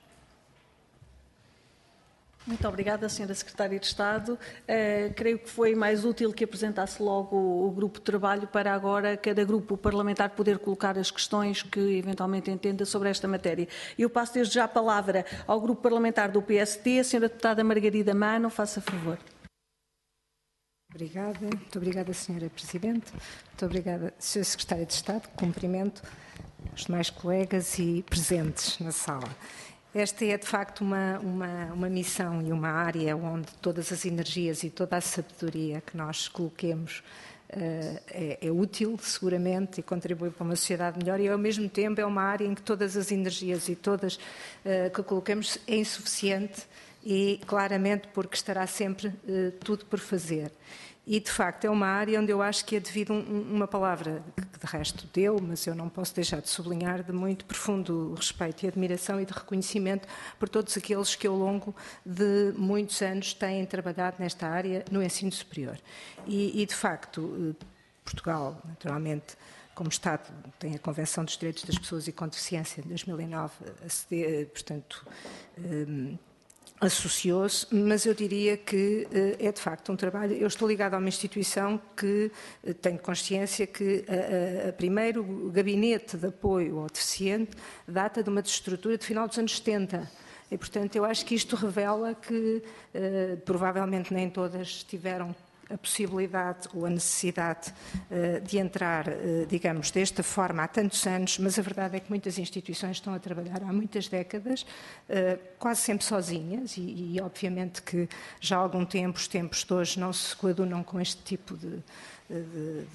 Muito obrigada, senhora Secretária de Estado. Uh, creio que foi mais útil que apresentasse logo o, o grupo de trabalho para agora cada grupo parlamentar poder colocar as questões que eventualmente entenda sobre esta matéria. Eu passo desde já a palavra ao grupo parlamentar do P S T, a senhora deputada Margarida Mano, faça favor. Obrigada. Muito obrigada, senhora Presidente. Muito obrigada, senhora Secretária de Estado. Cumprimento os demais colegas e presentes na sala. Esta é, de facto, uma, uma, uma missão e uma área onde todas as energias e toda a sabedoria que nós coloquemos uh, é, é útil, seguramente, e contribui para uma sociedade melhor e, ao mesmo tempo, é uma área em que todas as energias e todas uh, que colocamos é insuficiente e, claramente, porque estará sempre uh, tudo por fazer. E, de facto, é uma área onde eu acho que é devido um, uma palavra que, de resto, deu, mas eu não posso deixar de sublinhar, de muito profundo respeito e admiração e de reconhecimento por todos aqueles que, ao longo de muitos anos, têm trabalhado nesta área no ensino superior. E, e de facto, Portugal, naturalmente, como Estado, tem a Convenção dos Direitos das Pessoas com Deficiência de dois mil e nove, portanto, associou-se, mas eu diria que é de facto um trabalho. Eu estou ligado a uma instituição que tenho consciência que a, a, a primeiro o gabinete de apoio ao deficiente data de uma desestrutura de final dos anos setenta. E, portanto, eu acho que isto revela que eh, provavelmente nem todas tiveram a possibilidade ou a necessidade uh, de entrar, uh, digamos, desta forma há tantos anos, mas a verdade é que muitas instituições estão a trabalhar há muitas décadas, uh, quase sempre sozinhas, e, e obviamente que já há algum tempo, os tempos de hoje não se coadunam com este tipo de, de,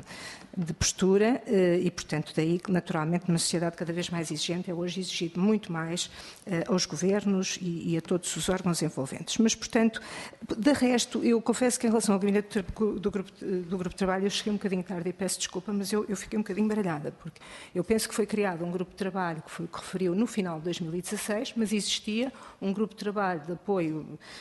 de, de postura, uh, e, portanto, daí que, naturalmente, numa sociedade cada vez mais exigente, é hoje exigido muito mais uh, aos governos e, e a todos os órgãos envolventes. Mas, portanto, de resto, eu confesso que em relação ao gabinete do grupo, do grupo de trabalho eu cheguei um bocadinho tarde e peço desculpa, mas eu, eu fiquei um bocadinho baralhada, porque eu penso que foi criado um grupo de trabalho que foi o que referiu no final de dois mil e dezasseis, mas existia um grupo de trabalho de apoio,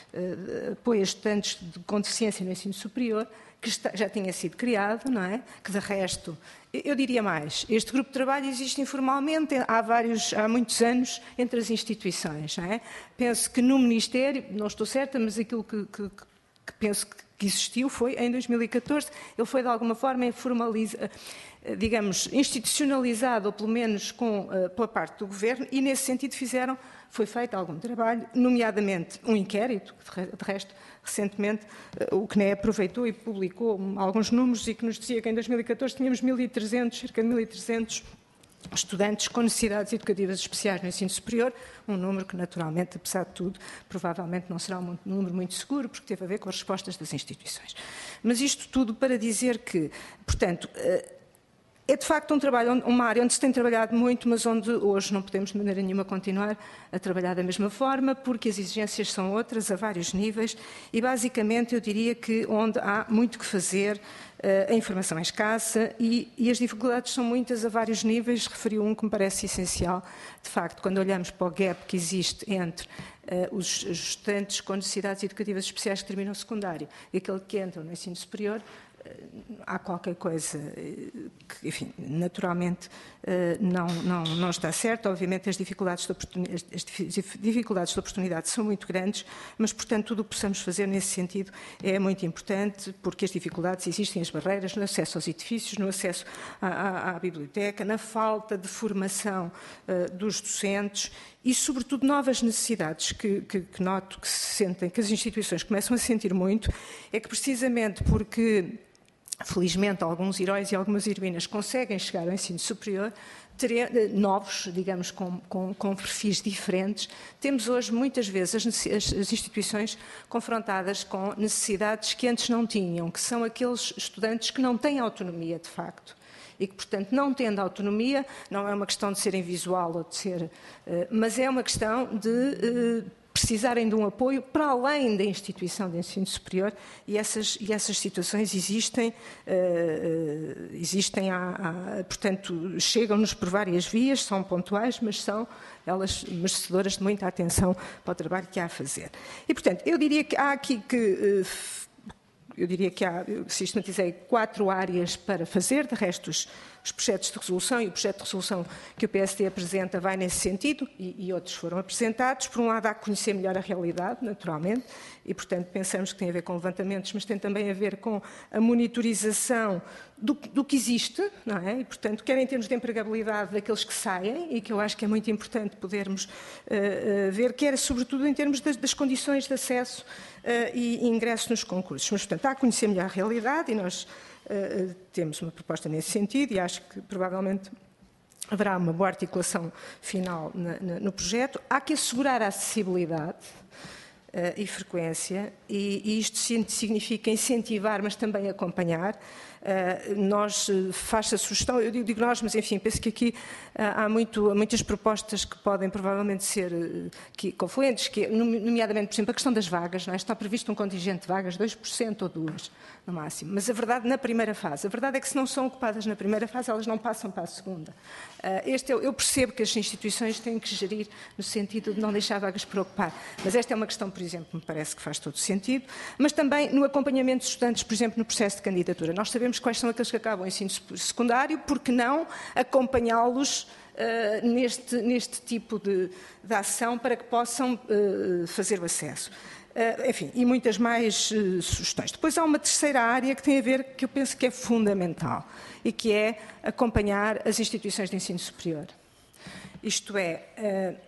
uh, apoio a estudantes com deficiência no ensino superior, que está, já tinha sido criado, não é? Que de resto, eu diria mais, este grupo de trabalho existe informalmente há vários, há muitos anos entre as instituições, não é? Penso que no Ministério, não estou certa, mas aquilo que, que, que penso que existiu foi em dois mil e catorze, ele foi de alguma forma formalizado, digamos, institucionalizado, ou pelo menos com, pela parte do Governo, e nesse sentido fizeram, foi feito algum trabalho, nomeadamente um inquérito, de resto, recentemente, o C N E aproveitou e publicou alguns números e que nos dizia que em dois mil e catorze tínhamos mil e trezentos, cerca de mil e trezentos estudantes com necessidades educativas especiais no ensino superior, um número que, naturalmente, apesar de tudo, provavelmente não será um número muito seguro, porque teve a ver com as respostas das instituições. Mas isto tudo para dizer que, portanto, é de facto um trabalho, uma área onde se tem trabalhado muito, mas onde hoje não podemos de maneira nenhuma continuar a trabalhar da mesma forma, porque as exigências são outras a vários níveis e, basicamente, eu diria que onde há muito que fazer, a informação é escassa e, e as dificuldades são muitas a vários níveis. Referi um que me parece essencial, de facto, quando olhamos para o gap que existe entre uh, os estudantes com necessidades educativas especiais que terminam o secundário e aquele que entram no ensino superior, há qualquer coisa que, enfim, naturalmente não, não, não está certo. Obviamente as dificuldades, de oportunidade, as dificuldades de oportunidade são muito grandes, mas, portanto, tudo o que possamos fazer nesse sentido é muito importante, porque as dificuldades existem, as barreiras no acesso aos edifícios, no acesso à, à, à biblioteca, na falta de formação uh, dos docentes e, sobretudo, novas necessidades que, que, que noto que se sentem, que as instituições começam a sentir muito, é que precisamente porque felizmente, alguns heróis e algumas heroínas conseguem chegar ao ensino superior, novos, digamos, com, com, com perfis diferentes. Temos hoje, muitas vezes, as, as, as instituições confrontadas com necessidades que antes não tinham, que são aqueles estudantes que não têm autonomia, de facto. E que, portanto, não tendo autonomia, não é uma questão de serem visual ou de ser... Mas é uma questão de... precisarem de um apoio para além da instituição de ensino superior e essas, e essas situações existem, uh, existem há, há, portanto, chegam-nos por várias vias, são pontuais, mas são elas merecedoras de muita atenção para o trabalho que há a fazer. E, portanto, eu diria que há aqui que... Uh, eu diria que há, eu sistematizei quatro áreas para fazer, de resto os, os projetos de resolução e o projeto de resolução que o P S D apresenta vai nesse sentido e, e outros foram apresentados. Por um lado, há que conhecer melhor a realidade, naturalmente, e, portanto, pensamos que tem a ver com levantamentos, mas tem também a ver com a monitorização do, do que existe, não é? E, portanto, quer em termos de empregabilidade daqueles que saem, e que eu acho que é muito importante podermos uh, uh, ver, quer, sobretudo, em termos das, das condições de acesso uh, e, e ingresso nos concursos. Mas, portanto, há que conhecer melhor a realidade e nós uh, temos uma proposta nesse sentido e acho que, provavelmente, haverá uma boa articulação final na, na, no projeto. Há que assegurar a acessibilidade uh, e frequência, e, e isto significa incentivar, mas também acompanhar. Uh, nós, uh, faz a sugestão, eu digo, digo nós, mas enfim, penso que aqui uh, há, muito, há muitas propostas que podem provavelmente ser uh, que, confluentes, que, nomeadamente, por exemplo, a questão das vagas, não é? Está previsto um contingente de vagas, dois por cento ou duas, no máximo, mas a verdade, na primeira fase, a verdade é que se não são ocupadas na primeira fase, elas não passam para a segunda. Uh, este eu, eu percebo que as instituições têm que gerir no sentido de não deixar vagas para ocupar, mas esta é uma questão, por exemplo, que me parece que faz todo sentido, mas também no acompanhamento dos estudantes, por exemplo, no processo de candidatura. Nós sabemos sabemos quais são aqueles que acabam o ensino secundário, porque não acompanhá-los uh, neste, neste tipo de, de ação para que possam uh, fazer o acesso. Uh, enfim, e muitas mais uh, sugestões. Depois há uma terceira área que tem a ver, que eu penso que é fundamental, e que é acompanhar as instituições de ensino superior. Isto é, uh,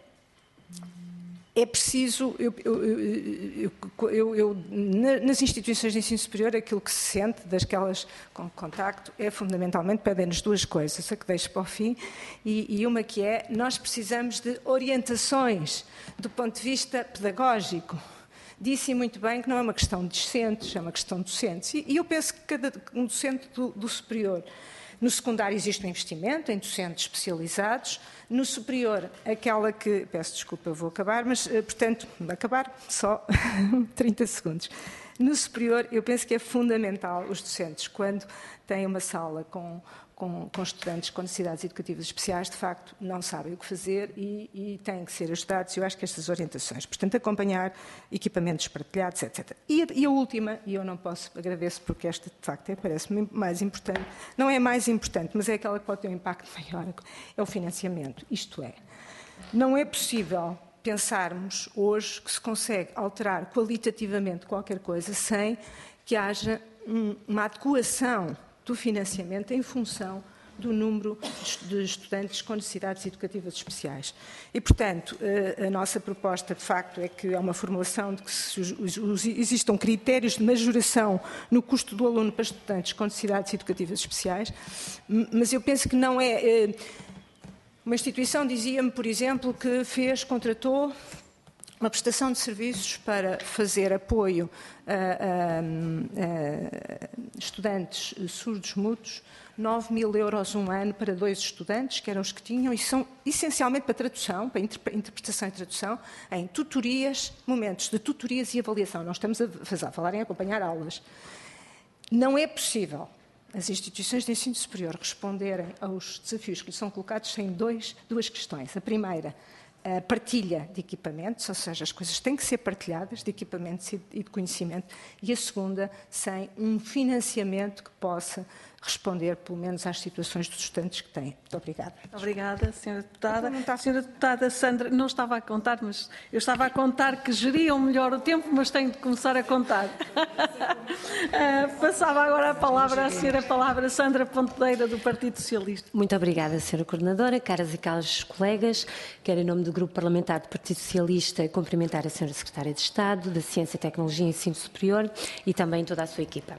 é preciso, eu, eu, eu, eu, eu, nas instituições de ensino superior, aquilo que se sente, daquelas com contacto, é fundamentalmente, pedem-nos duas coisas, a que deixo para o fim, e, e uma que é, nós precisamos de orientações do ponto de vista pedagógico. Disse muito bem que não é uma questão de discentes, é uma questão de docentes. E, e eu penso que cada um docente do, do superior, no secundário existe um investimento em docentes especializados, no superior, aquela que, peço desculpa, eu vou acabar, mas, portanto, acabar só trinta segundos. No superior, eu penso que é fundamental os docentes, quando têm uma sala com, com, com estudantes com necessidades educativas especiais, de facto, não sabem o que fazer e, e têm que ser ajudados. Eu acho que estas orientações, portanto, acompanhar equipamentos partilhados, etcétera. E a, e a última, e eu não posso, agradeço porque esta, de facto, é, parece-me mais importante, não é mais importante, mas é aquela que pode ter um impacto maior, é o financiamento. Isto é, não é possível pensarmos hoje que se consegue alterar qualitativamente qualquer coisa sem que haja um, uma adequação do financiamento em função do número de estudantes com necessidades educativas especiais. E, portanto, a nossa proposta, de facto, é que há uma formulação de que existam critérios de majoração no custo do aluno para estudantes com necessidades educativas especiais, mas eu penso que não é... Uma instituição dizia-me, por exemplo, que fez, contratou uma prestação de serviços para fazer apoio a, a, a estudantes surdos mudos, nove mil euros um ano para dois estudantes, que eram os que tinham, e são essencialmente para tradução, para interpretação e tradução, em tutorias, momentos de tutorias e avaliação. Não estamos a, fazer, a falar em acompanhar aulas. Não é possível as instituições de ensino superior responderem aos desafios que lhes são colocados sem dois, duas questões. A primeira, a partilha de equipamentos, ou seja, as coisas têm que ser partilhadas de equipamentos e de conhecimento. E a segunda, sem um financiamento que possa responder, pelo menos, às situações dos estudantes que têm. Muito obrigada. Obrigada, senhora Deputada. A senhora Deputada Sandra, não estava a contar, mas eu estava a contar que geriam melhor o tempo, mas tenho de começar a contar. uh, passava agora a palavra à senhora palavra Sandra Pontedeira, do Partido Socialista. Muito obrigada, senhora Coordenadora, caras e caros colegas. Quero, em nome do Grupo Parlamentar do Partido Socialista, cumprimentar a senhora Secretária de Estado da Ciência, Tecnologia e Ensino Superior e também toda a sua equipa.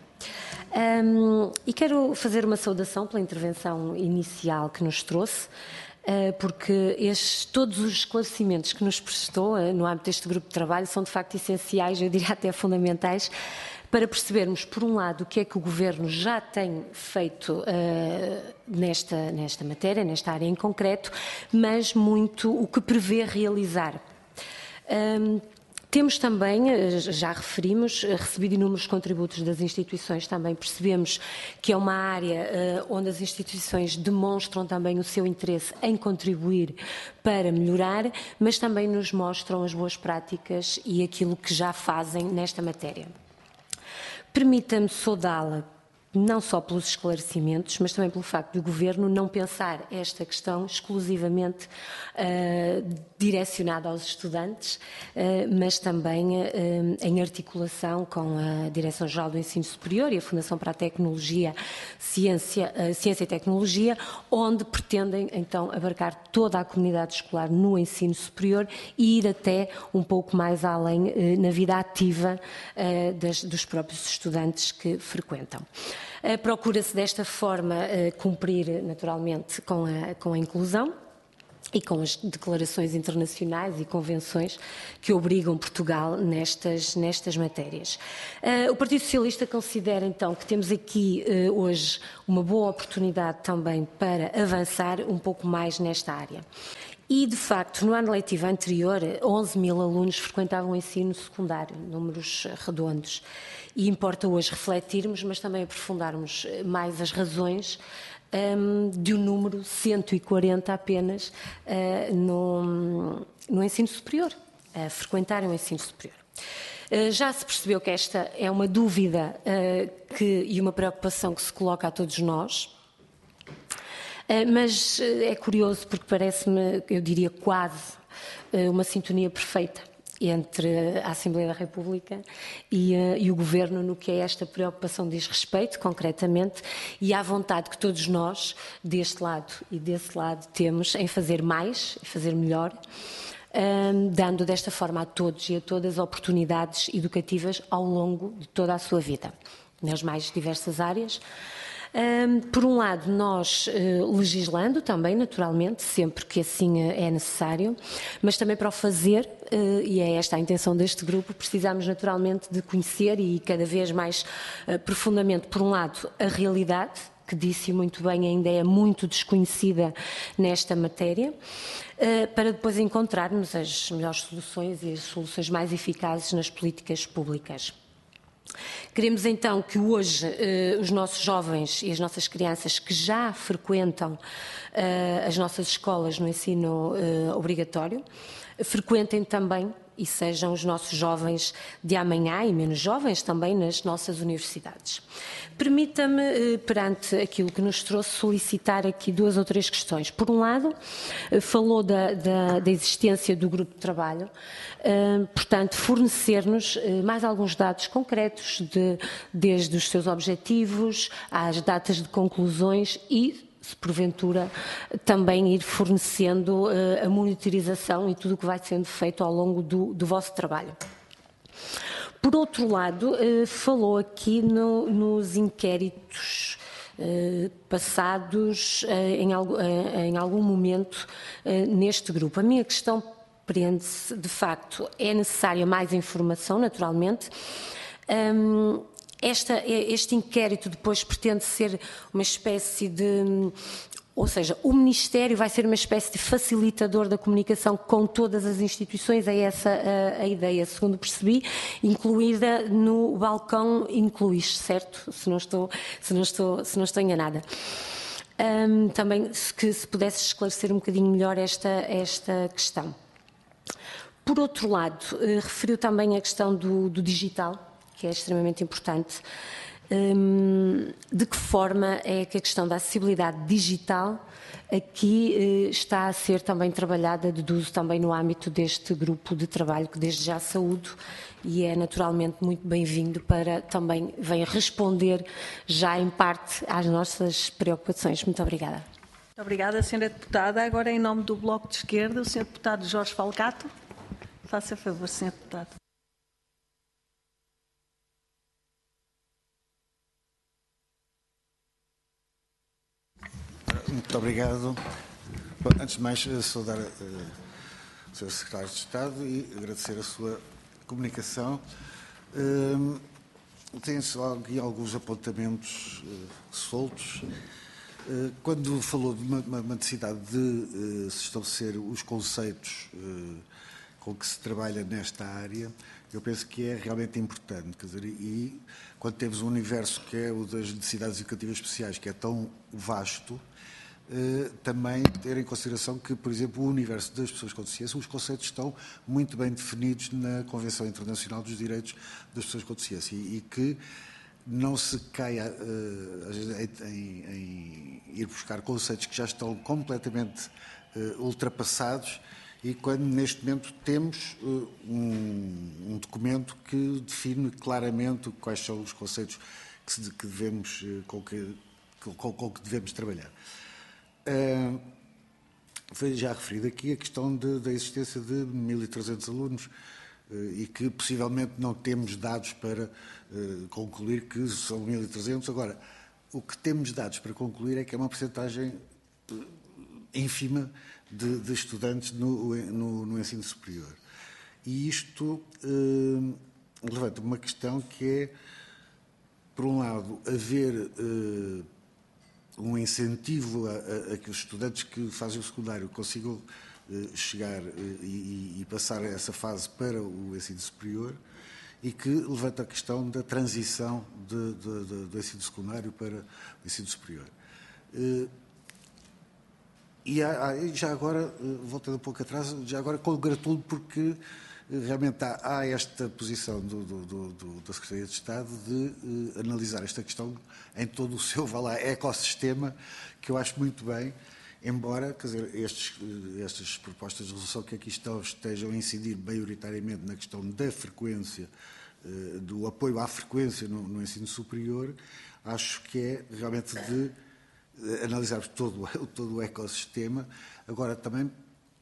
Um, e quero fazer uma saudação pela intervenção inicial que nos trouxe, uh, porque estes, todos os esclarecimentos que nos prestou uh, no âmbito deste grupo de trabalho são de facto essenciais, eu diria até fundamentais, para percebermos, por um lado, o que é que o Governo já tem feito uh, nesta, nesta matéria, nesta área em concreto, mas muito o que prevê realizar. Um, Temos também, já referimos, recebido inúmeros contributos das instituições, também percebemos que é uma área uh, onde as instituições demonstram também o seu interesse em contribuir para melhorar, mas também nos mostram as boas práticas e aquilo que já fazem nesta matéria. Permita-me saudá-la não só pelos esclarecimentos, mas também pelo facto do Governo não pensar esta questão exclusivamente uh, direcionada aos estudantes, uh, mas também uh, em articulação com a Direção-Geral do Ensino Superior e a Fundação para a Tecnologia, Ciência, uh, Ciência e Tecnologia, onde pretendem então abarcar toda a comunidade escolar no ensino superior e ir até um pouco mais além uh, na vida ativa uh, das, dos próprios estudantes que frequentam. Uh, Procura-se desta forma uh, cumprir naturalmente com a, com a inclusão e com as declarações internacionais e convenções que obrigam Portugal nestas, nestas matérias. Uh, o Partido Socialista considera então que temos aqui uh, hoje uma boa oportunidade também para avançar um pouco mais nesta área. E, de facto, no ano letivo anterior, onze mil alunos frequentavam o ensino secundário, números redondos. E importa hoje refletirmos, mas também aprofundarmos mais as razões um, de um número cento e quarenta apenas uh, no, no ensino superior, a frequentarem o ensino superior. Já se percebeu que esta é uma dúvida que, e uma preocupação que se coloca a todos nós, mas é curioso porque parece-me, eu diria quase, uma sintonia perfeita entre a Assembleia da República e, uh, e o Governo no que é esta preocupação diz respeito, concretamente, e à vontade que todos nós, deste lado e desse lado, temos em fazer mais, fazer melhor, um, dando desta forma a todos e a todas oportunidades educativas ao longo de toda a sua vida, nas mais diversas áreas. Um, por um lado, nós uh, legislando também, naturalmente, sempre que assim uh, é necessário, mas também para o fazer, uh, e é esta a intenção deste grupo, precisamos naturalmente de conhecer e cada vez mais uh, profundamente, por um lado, a realidade, que disse muito bem ainda é muito desconhecida nesta matéria, uh, para depois encontrarmos as melhores soluções e as soluções mais eficazes nas políticas públicas. Queremos então que hoje eh, os nossos jovens e as nossas crianças que já frequentam eh, as nossas escolas no ensino eh, obrigatório, frequentem também e sejam os nossos jovens de amanhã e menos jovens também nas nossas universidades. Permita-me, perante aquilo que nos trouxe, solicitar aqui duas ou três questões. Por um lado, falou da, da, da existência do grupo de trabalho, portanto, fornecer-nos mais alguns dados concretos, de, desde os seus objetivos, às datas de conclusões e, se porventura, também ir fornecendo uh, a monitorização e tudo o que vai sendo feito ao longo do, do vosso trabalho. Por outro lado, uh, falou aqui no, nos inquéritos uh, passados uh, em, algo, uh, em algum momento uh, neste grupo. A minha questão prende-se, de facto, é necessária mais informação, naturalmente. Um, Esta, este inquérito depois pretende ser uma espécie de... Ou seja, o Ministério vai ser uma espécie de facilitador da comunicação com todas as instituições, é essa a, a ideia, segundo percebi, incluída no balcão Incluís, certo? Se não estou, se não estou, se não estou enganada. Um, também que se pudesse esclarecer um bocadinho melhor esta, esta questão. Por outro lado, eh, referiu também a questão do, do digital, que é extremamente importante. Um, de que forma é que a questão da acessibilidade digital aqui eh, está a ser também trabalhada, deduzo também no âmbito deste grupo de trabalho, que desde já saúdo e é naturalmente muito bem-vindo para também venha responder já em parte às nossas preocupações. Muito obrigada. Muito obrigada, senhora Deputada. Agora, em nome do Bloco de Esquerda, o senhor Deputado Jorge Falcato. Faça favor, senhor Deputado. Muito obrigado. Bom, antes de mais, saudar uh, o senhor Secretário de Estado e agradecer a sua comunicação. Uh, tenho só aqui alguns apontamentos uh, soltos. Uh, quando falou de uma, uma necessidade de uh, se estabelecer os conceitos uh, com que se trabalha nesta área, eu penso que é realmente importante. Quer dizer, e quando temos um universo que é o das necessidades educativas especiais, que é tão vasto, Uh, também ter em consideração que, por exemplo, o universo das pessoas com deficiência, os conceitos estão muito bem definidos na Convenção Internacional dos Direitos das Pessoas com Deficiência e, e que não se caia uh, em, em ir buscar conceitos que já estão completamente uh, ultrapassados e quando neste momento temos uh, um, um documento que define claramente quais são os conceitos que, se, que devemos, uh, com, que, com, com que devemos trabalhar. Uh, foi já referido aqui a questão de, da existência de mil e trezentos alunos uh, e que possivelmente não temos dados para uh, concluir que são mil e trezentos. Agora, o que temos dados para concluir é que é uma percentagem uh, ínfima de, de estudantes no, no, no ensino superior. E isto uh, levanta uma questão que é, por um lado, haver... Uh, um incentivo a, a, a que os estudantes que fazem o secundário consigam eh, chegar eh, e, e passar essa fase para o ensino superior e que levanta a questão da transição de, de, de, do ensino secundário para o ensino superior. Eh, e há, há, já agora, voltando um pouco atrás, já agora congratulo porque realmente há, há esta posição do, do, do, do, da Secretaria de Estado de uh, analisar esta questão em todo o seu, vá lá, ecossistema, que eu acho muito bem, embora, quer dizer, estes, estas propostas de resolução que aqui estão estejam a incidir maioritariamente na questão da frequência, uh, do apoio à frequência no, no ensino superior, acho que é realmente de analisarmos todo, todo o ecossistema. Agora, também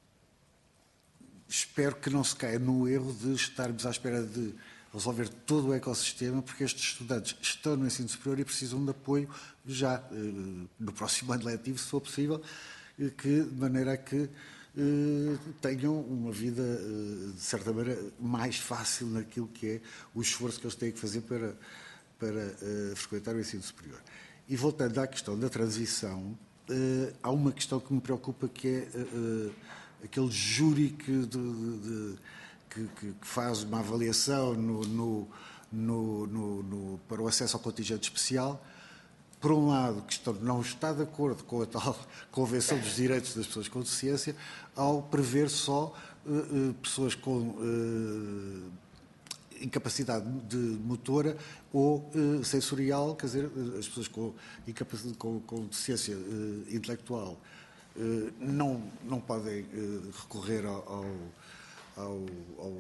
espero que não se caia no erro de estarmos à espera de resolver todo o ecossistema, porque estes estudantes estão no ensino superior e precisam de apoio já no próximo ano letivo, se for possível, que, de maneira a que tenham uma vida, de certa maneira, mais fácil naquilo que é o esforço que eles têm que fazer para, para frequentar o ensino superior. E voltando à questão da transição, uh, há uma questão que me preocupa, que é uh, uh, aquele júri que, de, de, que, que faz uma avaliação no, no, no, no, no, para o acesso ao contingente especial. Por um lado, que estão, não está de acordo com a tal Convenção dos Direitos das Pessoas com Deficiência, ao prever só uh, uh, pessoas com uh, incapacidade de motora ou uh, sensorial, quer dizer, as pessoas com, incapacidade, com, com deficiência uh, intelectual uh, não, não podem uh, recorrer ao, ao, ao,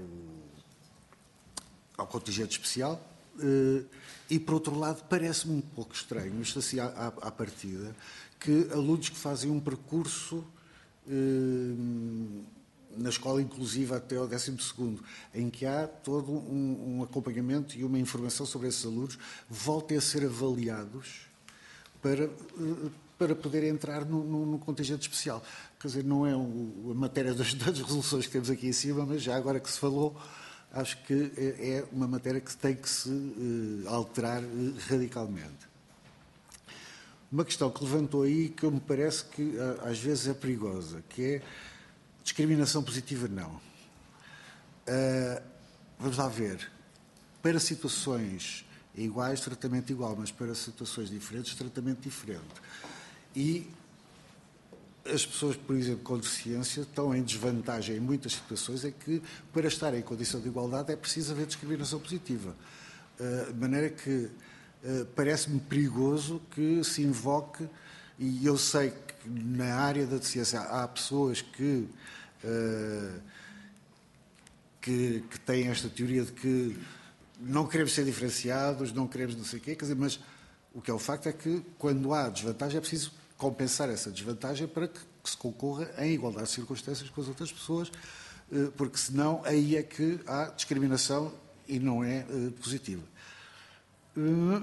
ao contingente especial. Uh, e, por outro lado, parece-me um pouco estranho, isto assim à, à, à partida, que alunos que fazem um percurso uh, na escola inclusiva até ao décimo segundo, em que há todo um, um acompanhamento e uma informação sobre esses alunos, voltem a ser avaliados para, para poder entrar no, no, no contingente especial. Quer dizer, não é o, a matéria das, das resoluções que temos aqui em cima, mas já agora que se falou, acho que é, é uma matéria que tem que se uh, alterar uh, radicalmente. Uma questão que levantou aí, que me parece que uh, às vezes é perigosa, que é discriminação positiva, não. Uh, vamos lá ver. Para situações iguais, tratamento igual, mas para situações diferentes, tratamento diferente. E as pessoas, por exemplo, com deficiência, estão em desvantagem em muitas situações em que, para estar em condição de igualdade, é preciso haver discriminação positiva. Uh, de maneira que uh, parece-me perigoso que se invoque, e eu sei que na área da deficiência há pessoas que Uh, que, que têm esta teoria de que não queremos ser diferenciados, não queremos não sei o quê, quer dizer, mas o que é o facto é que quando há desvantagem é preciso compensar essa desvantagem para que, que se concorra em igualdade de circunstâncias com as outras pessoas, uh, porque senão aí é que há discriminação e não é uh, positiva. Uh,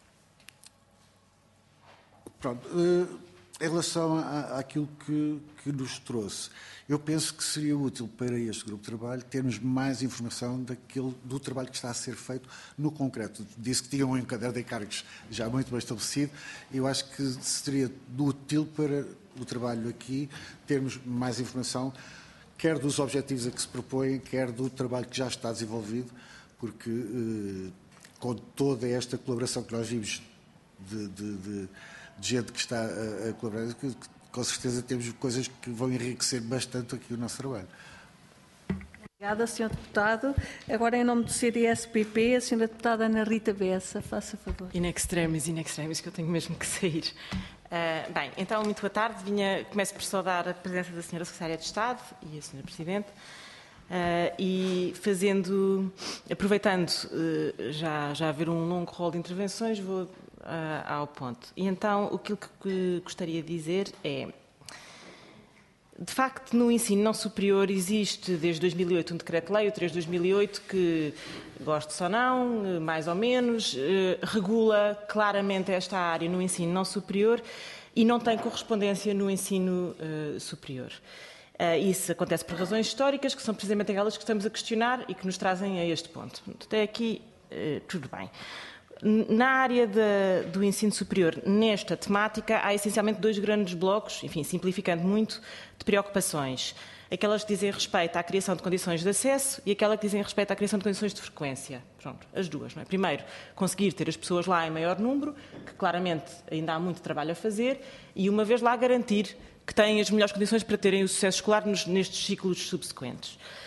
pronto. Uh, Em relação à, àquilo que, que nos trouxe, eu penso que seria útil para este grupo de trabalho termos mais informação daquele, do trabalho que está a ser feito no concreto. Disse que tinha um caderno de encargos já muito bem estabelecido. Eu acho que seria útil para o trabalho aqui termos mais informação, quer dos objetivos a que se propõem, quer do trabalho que já está desenvolvido, porque eh, com toda esta colaboração que nós vimos de... de, de de gente que está a, a colaborar, que, que, com certeza temos coisas que vão enriquecer bastante aqui o nosso trabalho. Obrigada, senhor Deputado. Agora, em nome do C D S P P, a senhora Deputada Ana Rita Bessa, faça favor. In extremis, in extremis, que eu tenho mesmo que sair. Uh, bem, então, muito boa tarde. Vinha, começo por saudar a presença da senhora Secretária de Estado e a senhora Presidente. Uh, e fazendo, aproveitando uh, já, já haver um longo rol de intervenções, vou uh, ao ponto. E então, o que, que gostaria de dizer é, de facto, no ensino não superior existe desde dois mil e oito um decreto-lei, o três de dois mil e oito, que, goste ou não, mais ou menos, uh, regula claramente esta área no ensino não superior e não tem correspondência no ensino uh, superior. Uh, isso acontece por razões históricas, que são precisamente aquelas que estamos a questionar e que nos trazem a este ponto. Até aqui, uh, tudo bem. Na área de, do ensino superior, nesta temática, há essencialmente dois grandes blocos, enfim, simplificando muito, de preocupações. Aquelas que dizem respeito à criação de condições de acesso e aquela que dizem respeito à criação de condições de frequência. Pronto, as duas, não é? Primeiro, conseguir ter as pessoas lá em maior número, que claramente ainda há muito trabalho a fazer, e uma vez lá garantir que têm as melhores condições para terem o sucesso escolar nos, nestes ciclos subsequentes.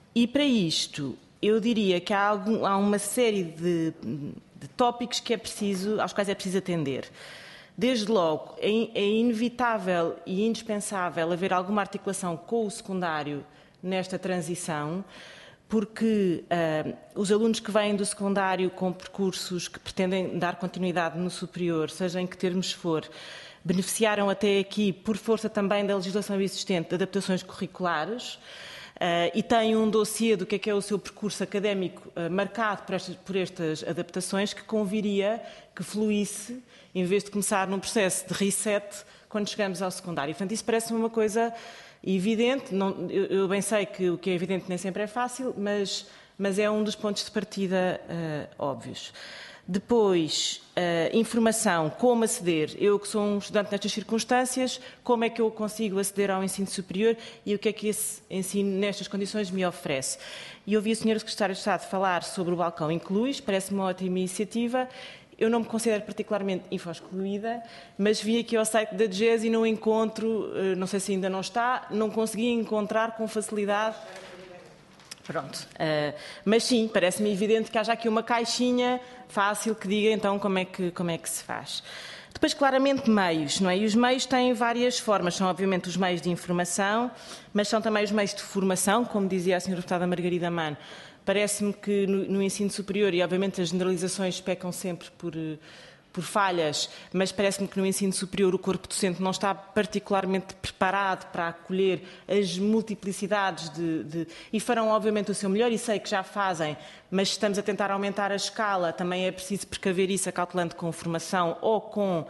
E para isto, eu diria que há, algum, há uma série de, de tópicos que é preciso, aos quais é preciso atender. Desde logo, é, é inevitável e indispensável haver alguma articulação com o secundário nesta transição, porque uh, os alunos que vêm do secundário com percursos que pretendem dar continuidade no superior, seja em que termos for, beneficiaram até aqui, por força também da legislação existente, de adaptações curriculares, uh, e têm um dossiê do que é que é o seu percurso académico uh, marcado por estas, por estas adaptações, que conviria que fluísse, em vez de começar num processo de reset quando chegamos ao secundário. Portanto, isso parece-me uma coisa evidente. Não, eu, eu bem sei que o que é evidente nem sempre é fácil, mas, mas é um dos pontos de partida uh, óbvios. Depois, uh, informação, como aceder. Eu que sou um estudante nestas circunstâncias, como é que eu consigo aceder ao ensino superior e o que é que esse ensino nestas condições me oferece. E ouvi a senhora Secretária de Estado falar sobre o balcão Incluis, parece-me uma ótima iniciativa. Eu não me considero particularmente info-excluída, mas vi aqui ao site da D G E S e não encontro, não sei se ainda não está, não consegui encontrar com facilidade. Pronto. Uh, mas sim, parece-me evidente que haja aqui uma caixinha fácil que diga então como é que, como é que se faz. Depois, claramente, meios, não é? E os meios têm várias formas. São, obviamente, os meios de informação, mas são também os meios de formação, como dizia a senhora Deputada Margarida Mano. Parece-me que no, no ensino superior, e obviamente as generalizações pecam sempre por, por falhas, mas parece-me que no ensino superior o corpo docente não está particularmente preparado para acolher as multiplicidades de, de... E farão, obviamente, o seu melhor, e sei que já fazem, mas estamos a tentar aumentar a escala. Também é preciso precaver isso, acautelando com formação ou com...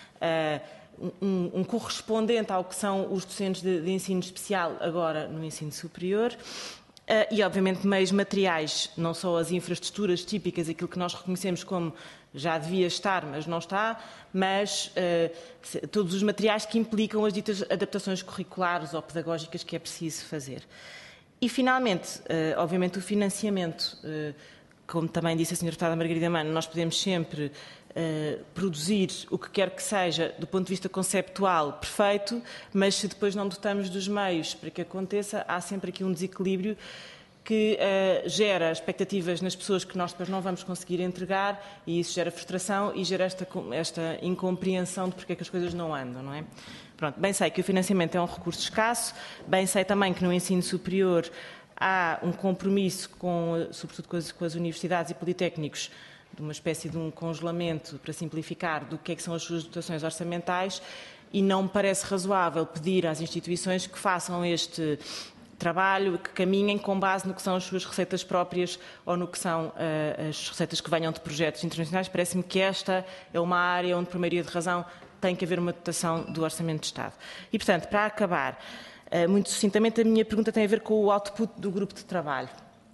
Uh, Um, um correspondente ao que são os docentes de, de ensino especial agora no ensino superior. Uh, e, obviamente, meios materiais, não só as infraestruturas típicas, aquilo que nós reconhecemos como já devia estar, mas não está, mas uh, todos os materiais que implicam as ditas adaptações curriculares ou pedagógicas que é preciso fazer. E, finalmente, uh, obviamente, o financiamento. Uh, como também disse a senhora Deputada Margarida Mano, nós podemos sempre uh, produzir o que quer que seja, do ponto de vista conceptual, perfeito, mas se depois não dotamos dos meios para que aconteça, há sempre aqui um desequilíbrio que uh, gera expectativas nas pessoas que nós depois não vamos conseguir entregar, e isso gera frustração e gera esta, esta incompreensão de porque é que as coisas não andam, não é? Pronto, bem sei que o financiamento é um recurso escasso, bem sei também que no ensino superior há um compromisso, com, sobretudo com as, com as universidades e politécnicos, de uma espécie de um congelamento, para simplificar, do que é que são as suas dotações orçamentais, e não me parece razoável pedir às instituições que façam este trabalho, que caminhem com base no que são as suas receitas próprias ou no que são uh, as receitas que venham de projetos internacionais. Parece-me que esta é uma área onde, por maioria de razão, tem que haver uma dotação do Orçamento de Estado. E, portanto, para acabar, uh, muito sucintamente, a minha pergunta tem a ver com o output do grupo de trabalho.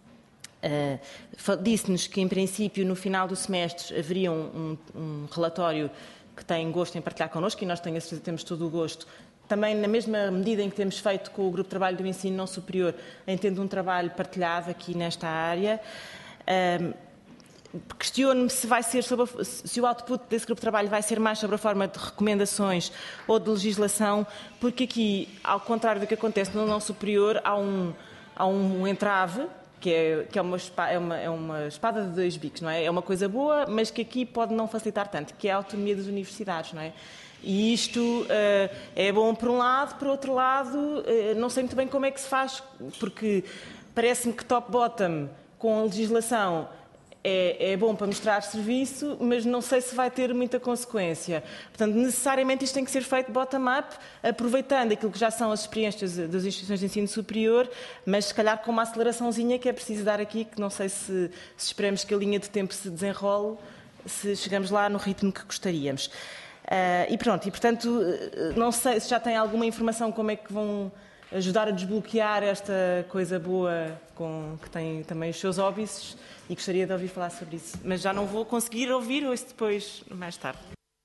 Uh, Disse-nos que, em princípio, no final do semestre haveria um, um, um relatório que tem gosto em partilhar connosco, e nós tenho a certeza que temos todo o gosto. Também, na mesma medida em que temos feito com o Grupo de Trabalho do Ensino Não Superior, em tendo um trabalho partilhado aqui nesta área. Um, Questiono-me se vai ser sobre a, se o output desse grupo de trabalho vai ser mais sobre a forma de recomendações ou de legislação, porque aqui, ao contrário do que acontece no não superior, há um, há um entrave, que é, que é, uma, é, uma, é uma espada de dois bicos, não é? É uma coisa boa, mas que aqui pode não facilitar tanto, que é a autonomia das universidades, não é? E isto uh, é bom por um lado, por outro lado, uh, não sei muito bem como é que se faz, porque parece-me que top-bottom, com a legislação, é, é bom para mostrar serviço, mas não sei se vai ter muita consequência. Portanto, necessariamente isto tem que ser feito bottom-up, aproveitando aquilo que já são as experiências das instituições de ensino superior, mas se calhar com uma aceleraçãozinha que é preciso dar aqui, que não sei se, se esperamos que a linha de tempo se desenrole, se chegamos lá no ritmo que gostaríamos. Uh, e pronto, e portanto, não sei se já têm alguma informação como é que vão ajudar a desbloquear esta coisa boa com, que tem também os seus óbices, e gostaria de ouvir falar sobre isso. Mas já não vou conseguir ouvir isso depois, mais tarde.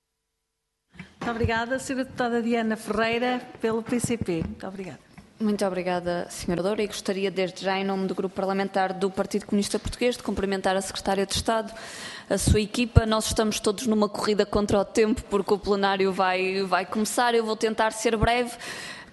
Muito obrigada, senhora Deputada Diana Ferreira, pelo P C P. Muito obrigada. Muito obrigada, senhora Doura, e gostaria desde já, em nome do Grupo Parlamentar do Partido Comunista Português, de cumprimentar a Secretária de Estado, a sua equipa. Nós estamos todos numa corrida contra o tempo, porque o plenário vai, vai começar. Eu vou tentar ser breve.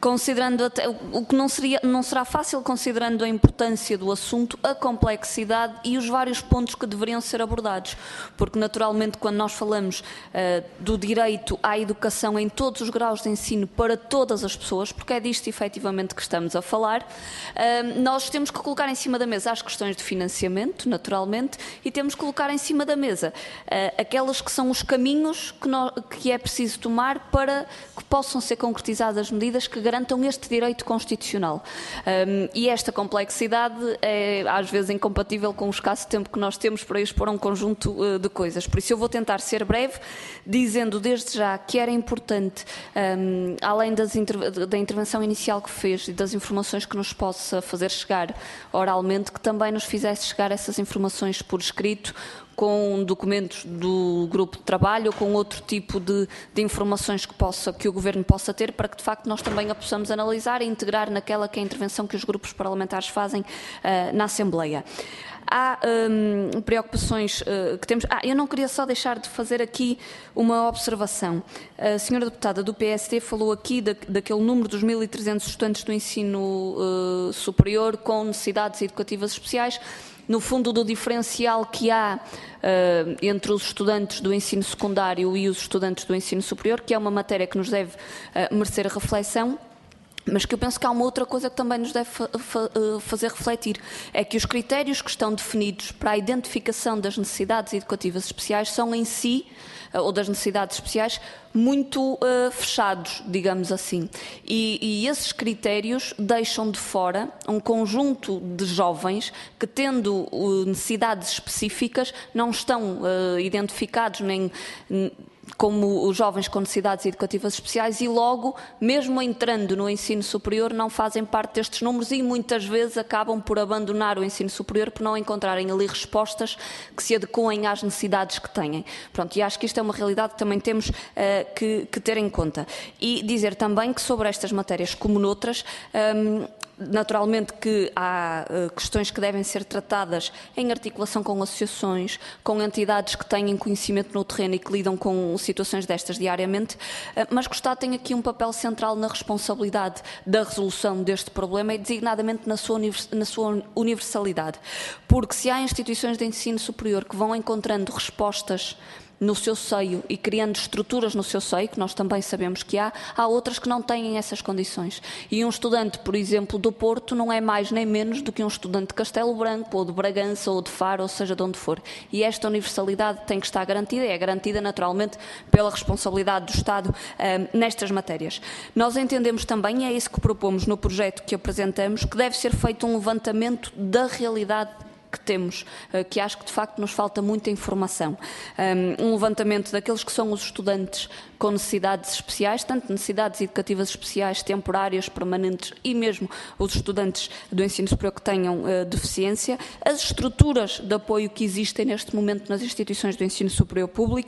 considerando até, o que não, seria, não será fácil, considerando a importância do assunto, a complexidade e os vários pontos que deveriam ser abordados, porque naturalmente quando nós falamos uh, do direito à educação em todos os graus de ensino para todas as pessoas, porque é disto efetivamente que estamos a falar, uh, nós temos que colocar em cima da mesa as questões de financiamento, naturalmente, e temos que colocar em cima da mesa uh, aquelas que são os caminhos que, nós, que é preciso tomar para que possam ser concretizadas as medidas que garantam este direito constitucional. Um, e esta complexidade é às vezes incompatível com o escasso tempo que nós temos para expor um conjunto uh, de coisas. Por isso eu vou tentar ser breve, dizendo desde já que era importante, um, além das interv da intervenção inicial que fez e das informações que nos possa fazer chegar oralmente, que também nos fizesse chegar essas informações por escrito, com documentos do grupo de trabalho ou com outro tipo de, de informações que, possa, que o Governo possa ter, para que de facto nós também a possamos analisar e integrar naquela que é a intervenção que os grupos parlamentares fazem uh, na Assembleia. Há um, preocupações uh, que temos... Ah, eu não queria só deixar de fazer aqui uma observação. A senhora deputada do P S D falou aqui da, daquele número dos mil e trezentos estudantes do ensino uh, superior com necessidades educativas especiais, no fundo do diferencial que há uh, entre os estudantes do ensino secundário e os estudantes do ensino superior, que é uma matéria que nos deve uh, merecer reflexão, mas que eu penso que há uma outra coisa que também nos deve fa fa fazer refletir, é que os critérios que estão definidos para a identificação das necessidades educativas especiais são em si, ou das necessidades especiais, muito uh, fechados, digamos assim. E, e esses critérios deixam de fora um conjunto de jovens que, tendo uh, necessidades específicas, não estão uh, identificados nem... como os jovens com necessidades educativas especiais e logo, mesmo entrando no ensino superior, não fazem parte destes números e muitas vezes acabam por abandonar o ensino superior por não encontrarem ali respostas que se adequem às necessidades que têm. Pronto, e acho que isto é uma realidade que também temos uh, que, que ter em conta. E dizer também que sobre estas matérias, como noutras, um, naturalmente que há uh, questões que devem ser tratadas em articulação com associações, com entidades que têm conhecimento no terreno e que lidam com situações destas diariamente, uh, mas que o Estado tem aqui um papel central na responsabilidade da resolução deste problema e designadamente na sua, univers na sua universalidade. Porque se há instituições de ensino superior que vão encontrando respostas no seu seio e criando estruturas no seu seio, que nós também sabemos que há, há outras que não têm essas condições. E um estudante, por exemplo, do Porto não é mais nem menos do que um estudante de Castelo Branco, ou de Bragança, ou de Faro, ou seja, de onde for. E esta universalidade tem que estar garantida, e é garantida naturalmente pela responsabilidade do Estado um, nestas matérias. Nós entendemos também, e é isso que propomos no projeto que apresentamos, que deve ser feito um levantamento da realidade que temos, que acho que de facto nos falta muita informação. Um levantamento daqueles que são os estudantes com necessidades especiais, tanto necessidades educativas especiais, temporárias, permanentes e mesmo os estudantes do ensino superior que tenham uh, deficiência, as estruturas de apoio que existem neste momento nas instituições do ensino superior público.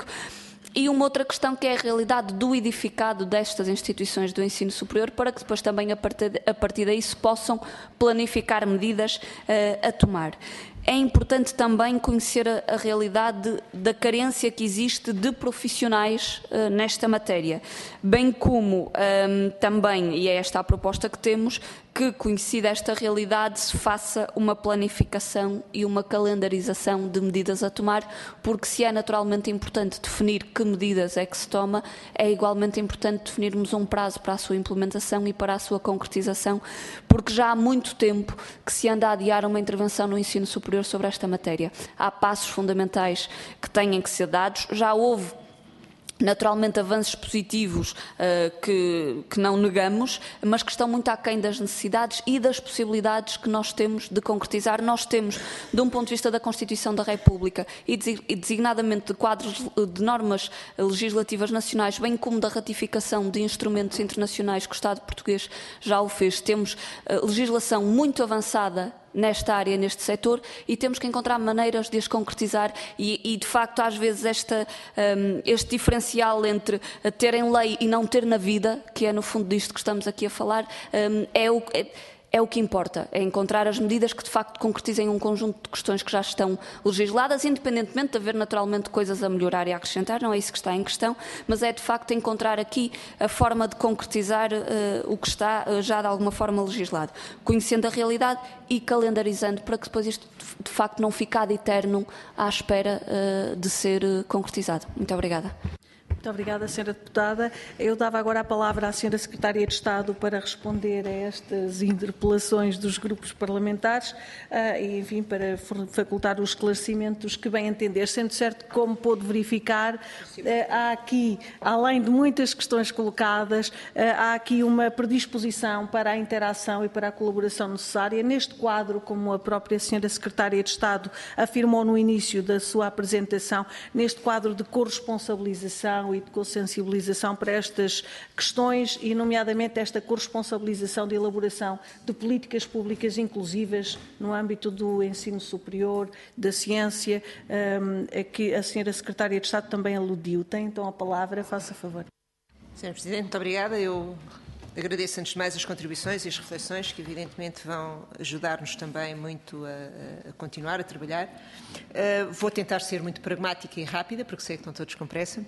E uma outra questão que é a realidade do edificado destas instituições do ensino superior, para que depois também a partir, a partir daí se possam planificar medidas uh, a tomar. É importante também conhecer a, a realidade da carência que existe de profissionais uh, nesta matéria, bem como um, também, e é esta a proposta que temos, que, conhecida esta realidade, se faça uma planificação e uma calendarização de medidas a tomar, porque se é naturalmente importante definir que medidas é que se toma, é igualmente importante definirmos um prazo para a sua implementação e para a sua concretização, porque já há muito tempo que se anda a adiar uma intervenção no ensino superior sobre esta matéria. Há passos fundamentais que têm que ser dados, já houve naturalmente avanços positivos uh, que, que não negamos, mas que estão muito aquém das necessidades e das possibilidades que nós temos de concretizar. Nós temos, de um ponto de vista da Constituição da República e designadamente de quadros de normas legislativas nacionais, bem como da ratificação de instrumentos internacionais que o Estado português já o fez, temos uh, legislação muito avançada nesta área, neste setor, e temos que encontrar maneiras de as concretizar e, e de facto, às vezes, esta, um, este diferencial entre ter em lei e não ter na vida, que é no fundo disto que estamos aqui a falar, um, é o... É, é o que importa, é encontrar as medidas que de facto concretizem um conjunto de questões que já estão legisladas, independentemente de haver naturalmente coisas a melhorar e a acrescentar, não é isso que está em questão, mas é de facto encontrar aqui a forma de concretizar uh, o que está uh, já de alguma forma legislado, conhecendo a realidade e calendarizando para que depois isto de facto não fique ad eternum à espera uh, de ser uh, concretizado. Muito obrigada. Muito obrigada, senhora Deputada. Eu dava agora a palavra à senhora Secretária de Estado para responder a estas interpelações dos grupos parlamentares uh, e, enfim, para facultar os esclarecimentos que bem entender. Sendo certo que, como pôde verificar, uh, há aqui, além de muitas questões colocadas, uh, há aqui uma predisposição para a interação e para a colaboração necessária. Neste quadro, como a própria senhora Secretária de Estado afirmou no início da sua apresentação, neste quadro de corresponsabilização e de consciencialização para estas questões e, nomeadamente, esta corresponsabilização de elaboração de políticas públicas inclusivas no âmbito do ensino superior, da ciência, a que a senhora Secretária de Estado também aludiu. Tem então a palavra, faça favor. senhora Presidente, muito obrigada. Eu agradeço antes de mais as contribuições e as reflexões que evidentemente vão ajudar-nos também muito a, a continuar a trabalhar. Uh, vou tentar ser muito pragmática e rápida, porque sei que estão todos com pressa.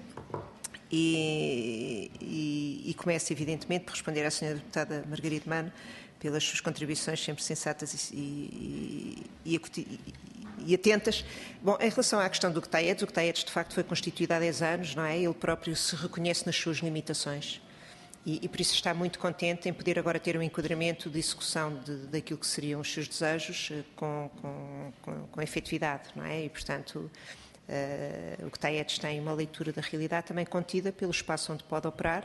E, e, e começo, evidentemente, por responder à senhora Deputada Margarida Mano pelas suas contribuições sempre sensatas e, e, e, e atentas. Bom, em relação à questão do GTAEDS, o GTAEDS de facto foi constituído há dez anos, não é? Ele próprio se reconhece nas suas limitações e, e por isso está muito contente em poder agora ter um enquadramento de execução de, daquilo que seriam os seus desejos com, com, com, com efetividade, não é? E, portanto, Uh, o GTAEDS tem uma leitura da realidade também contida pelo espaço onde pode operar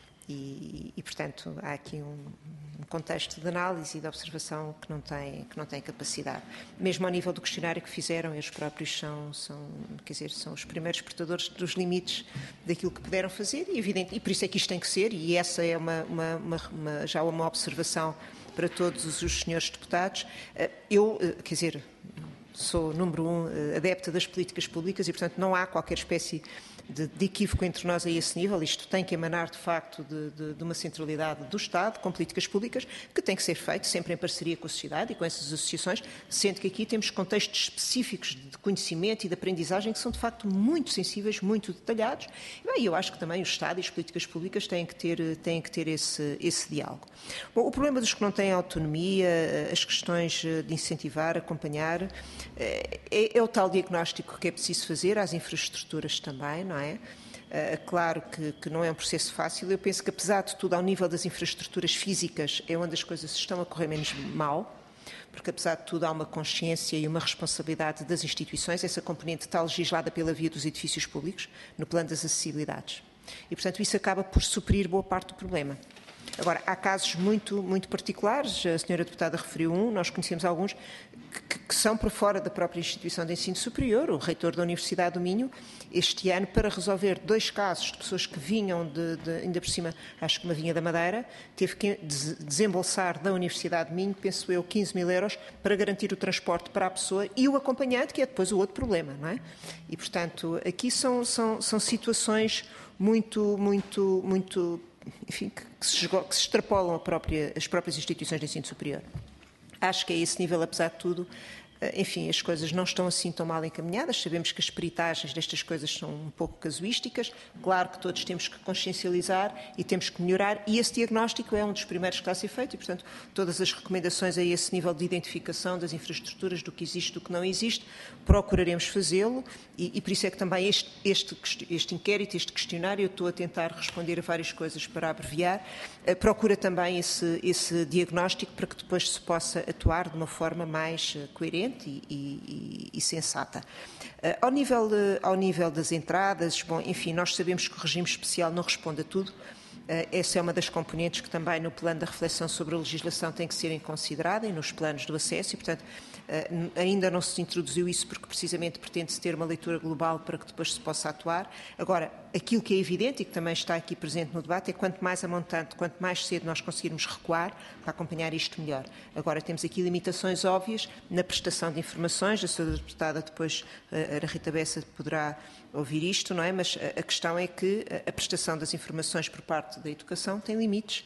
e, e portanto, há aqui um, um contexto de análise e de observação que não tem, que não tem capacidade. Mesmo ao nível do questionário que fizeram, eles próprios são, são, quer dizer, são os primeiros portadores dos limites daquilo que puderam fazer e, evidente, e por isso é que isto tem que ser, e essa é uma, uma, uma, uma, já uma observação para todos os senhores deputados. Uh, eu, uh, quer dizer... Sou, número um, adepta das políticas públicas e, portanto, não há qualquer espécie de, de equívoco entre nós a esse nível. Isto tem que emanar, de facto, de, de, de uma centralidade do Estado, com políticas públicas, que tem que ser feito sempre em parceria com a sociedade e com essas associações, sendo que aqui temos contextos específicos de conhecimento e de aprendizagem que são, de facto, muito sensíveis, muito detalhados. E, bem, eu acho que também o Estado e as políticas públicas têm que ter, têm que ter esse, esse diálogo. Bom, o problema dos que não têm autonomia, as questões de incentivar, acompanhar, é, é o tal diagnóstico que é preciso fazer às infraestruturas também, não é? É claro que, que não é um processo fácil. Eu penso que, apesar de tudo, ao nível das infraestruturas físicas é onde as coisas estão a correr menos mal, porque, apesar de tudo, há uma consciência e uma responsabilidade das instituições. Essa componente está legislada pela via dos edifícios públicos, no plano das acessibilidades. E, portanto, isso acaba por suprir boa parte do problema. Agora, há casos muito, muito particulares, a senhora deputada referiu um, nós conhecemos alguns, que, que são por fora da própria instituição de ensino superior. O reitor da Universidade do Minho, este ano, para resolver dois casos de pessoas que vinham, de, de, ainda por cima, acho que uma vinha da Madeira, teve que desembolsar da Universidade do Minho, penso eu, quinze mil euros para garantir o transporte para a pessoa e o acompanhante, que é depois o outro problema, não é? E, portanto, aqui são, são, são situações muito, muito, muito... enfim, que, que, se, que se extrapolam a própria, as próprias instituições de ensino superior. Acho que a esse nível, apesar de tudo, enfim, as coisas não estão assim tão mal encaminhadas. Sabemos que as peritagens destas coisas são um pouco casuísticas. Claro que todos temos que consciencializar e temos que melhorar, e esse diagnóstico é um dos primeiros que está a ser feito e, portanto, todas as recomendações a esse nível de identificação das infraestruturas, do que existe, do que não existe, procuraremos fazê-lo e, e por isso é que também este, este, este inquérito, este questionário, eu estou a tentar responder a várias coisas para abreviar, procura também esse, esse diagnóstico para que depois se possa atuar de uma forma mais coerente E, e, e sensata. Uh, ao, nível, uh, ao nível das entradas, bom, enfim, nós sabemos que o regime especial não responde a tudo. Uh, essa é uma das componentes que também no plano da reflexão sobre a legislação tem que ser considerada e nos planos do acesso e, portanto, uh, ainda não se introduziu isso porque precisamente pretende-se ter uma leitura global para que depois se possa atuar. Agora, aquilo que é evidente e que também está aqui presente no debate é que quanto mais a montante, quanto mais cedo nós conseguirmos recuar para acompanhar isto melhor. Agora, temos aqui limitações óbvias na prestação de informações. A senhora deputada depois, a Ana Rita Bessa, poderá ouvir isto, não é? Mas a questão é que a prestação das informações por parte da educação tem limites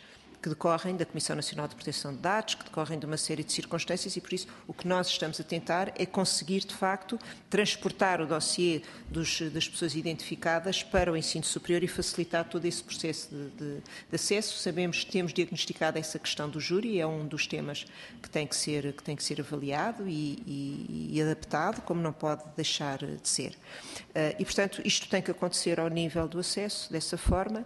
que decorrem da Comissão Nacional de Proteção de Dados, que decorrem de uma série de circunstâncias, e por isso o que nós estamos a tentar é conseguir, de facto, transportar o dossiê dos, das pessoas identificadas para o ensino superior e facilitar todo esse processo de, de, de acesso. Sabemos que temos diagnosticado essa questão do júri, é um dos temas que tem que ser, que tem que ser avaliado e, e, e adaptado, como não pode deixar de ser. Uh, e, portanto, isto tem que acontecer ao nível do acesso, dessa forma, uh,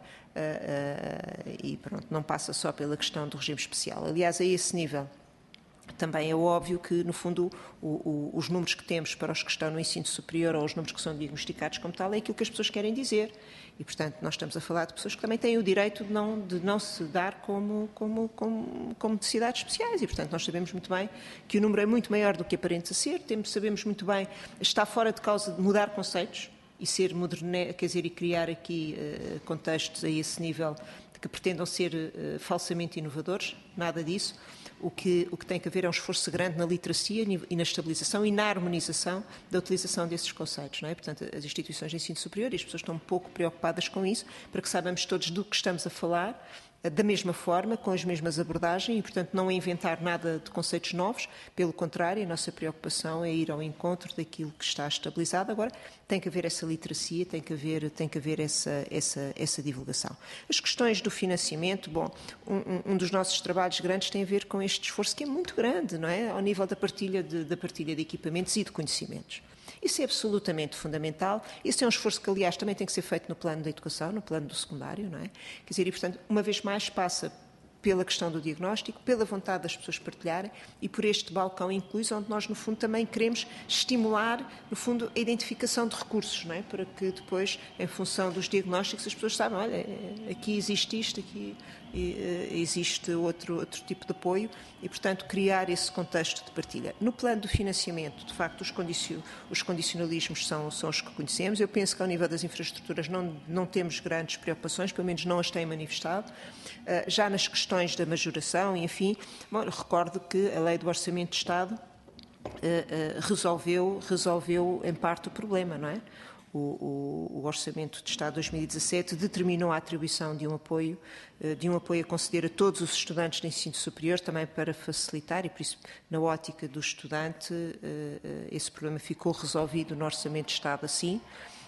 uh, e pronto, não passa só pela questão do regime especial. Aliás, a esse nível, também é óbvio que, no fundo, o, o, os números que temos para os que estão no ensino superior ou os números que são diagnosticados como tal é aquilo que as pessoas querem dizer. E, portanto, nós estamos a falar de pessoas que também têm o direito de não, de não se dar como, como, como, como necessidades especiais. E, portanto, nós sabemos muito bem que o número é muito maior do que aparenta ser. Temos, sabemos muito bem, está fora de causa de mudar conceitos e ser moderne, quer dizer, e criar aqui uh, contextos a esse nível que pretendam ser uh, falsamente inovadores. Nada disso. O que, o que tem que haver é um esforço grande na literacia e na estabilização e na harmonização da utilização desses conceitos. Não é? Portanto, as instituições de ensino superior, e as pessoas estão um pouco preocupadas com isso, para que saibamos todos do que estamos a falar, da mesma forma, com as mesmas abordagens e, portanto, não inventar nada de conceitos novos. Pelo contrário, a nossa preocupação é ir ao encontro daquilo que está estabilizado. Agora, tem que haver essa literacia, tem que haver, tem que haver essa, essa, essa divulgação. As questões do financiamento, bom, um, um dos nossos trabalhos grandes tem a ver com este esforço que é muito grande, não é? Ao nível da partilha de, da partilha de equipamentos e de conhecimentos. Isso é absolutamente fundamental. Esse é um esforço que, aliás, também tem que ser feito no plano da educação, no plano do secundário, não é? Quer dizer, e, portanto, uma vez mais passa pela questão do diagnóstico, pela vontade das pessoas partilharem e por este balcão incluso, onde nós, no fundo, também queremos estimular, no fundo, a identificação de recursos, não é? Para que depois, em função dos diagnósticos, as pessoas saibam, olha, aqui existe isto, aqui existe outro, outro tipo de apoio e, portanto, criar esse contexto de partilha. No plano do financiamento, de facto, os, condicio, os condicionalismos são, são os que conhecemos. Eu penso que, ao nível das infraestruturas, não, não temos grandes preocupações, pelo menos não as têm manifestado. Uh, já nas questões da majoração, enfim, bom, recordo que a Lei do Orçamento de Estado uh, uh, resolveu, resolveu, em parte, o problema, não é? O, o, o Orçamento de Estado de dois mil e dezassete determinou a atribuição de um apoio, de um apoio a conceder a todos os estudantes de ensino superior, também para facilitar, e por isso, na ótica do estudante, esse problema ficou resolvido no Orçamento de Estado assim.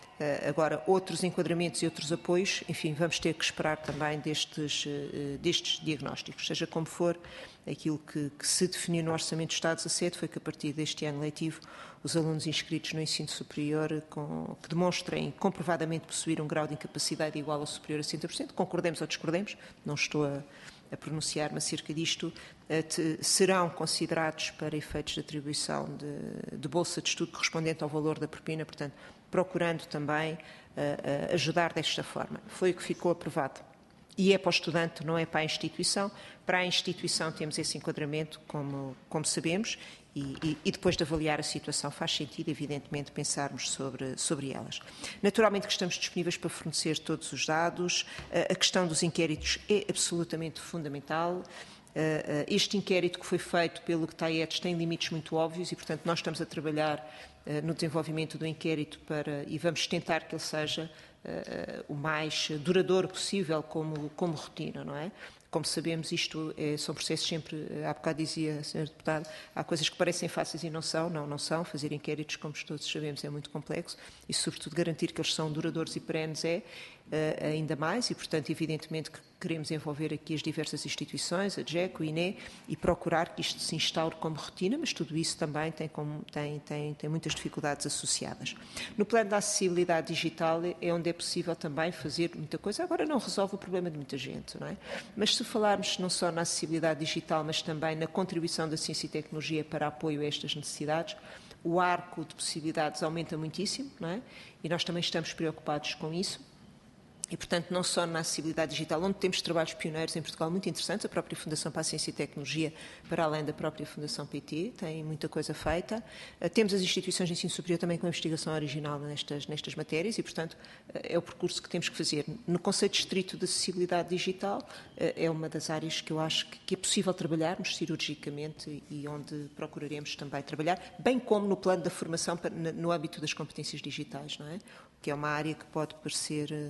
Agora, outros enquadramentos e outros apoios, enfim, vamos ter que esperar também destes, destes diagnósticos. Seja como for, aquilo que, que se definiu no Orçamento de Estado dezassete foi que, a partir deste ano letivo, os alunos inscritos no ensino superior com, que demonstrem comprovadamente possuir um grau de incapacidade igual ou superior a sessenta por cento, concordemos ou discordemos, não estou a, a pronunciar-me acerca disto, te, serão considerados para efeitos de atribuição de, de bolsa de estudo correspondente ao valor da propina, portanto, procurando também uh, uh, ajudar desta forma. Foi o que ficou aprovado. E é para o estudante, não é para a instituição. Para a instituição temos esse enquadramento, como, como sabemos, e, e, e depois de avaliar a situação faz sentido, evidentemente, pensarmos sobre, sobre elas. Naturalmente que estamos disponíveis para fornecer todos os dados. Uh, a questão dos inquéritos é absolutamente fundamental. Uh, este inquérito que foi feito pelo GTAETS tem limites muito óbvios e, portanto, nós estamos a trabalhar uh, no desenvolvimento do inquérito para, e vamos tentar que ele seja uh, o mais duradouro possível como, como rotina, não é? Como sabemos, isto é, são processos sempre, há bocado dizia a senhora Deputada, há coisas que parecem fáceis e não são, não, não são. Fazer inquéritos, como todos sabemos, é muito complexo e, sobretudo, garantir que eles são duradouros e perenes é uh, ainda mais e, portanto, evidentemente que queremos envolver aqui as diversas instituições, a DGECO, o I N E, e procurar que isto se instaure como rotina, mas tudo isso também tem, como, tem, tem, tem muitas dificuldades associadas. No plano da acessibilidade digital é onde é possível também fazer muita coisa. Agora não resolve o problema de muita gente, não é? Mas se falarmos não só na acessibilidade digital, mas também na contribuição da ciência e tecnologia para apoio a estas necessidades, o arco de possibilidades aumenta muitíssimo, não é? E nós também estamos preocupados com isso. E, portanto, não só na acessibilidade digital, onde temos trabalhos pioneiros em Portugal muito interessantes, a própria Fundação para a Ciência e Tecnologia, para além da própria Fundação P T, tem muita coisa feita. Temos as instituições de ensino superior também com investigação original nestas, nestas matérias e, portanto, é o percurso que temos que fazer. No conceito estrito de acessibilidade digital, é uma das áreas que eu acho que é possível trabalharmos cirurgicamente e onde procuraremos também trabalhar, bem como no plano da formação no âmbito das competências digitais, não é? Que é uma área que pode parecer, parecer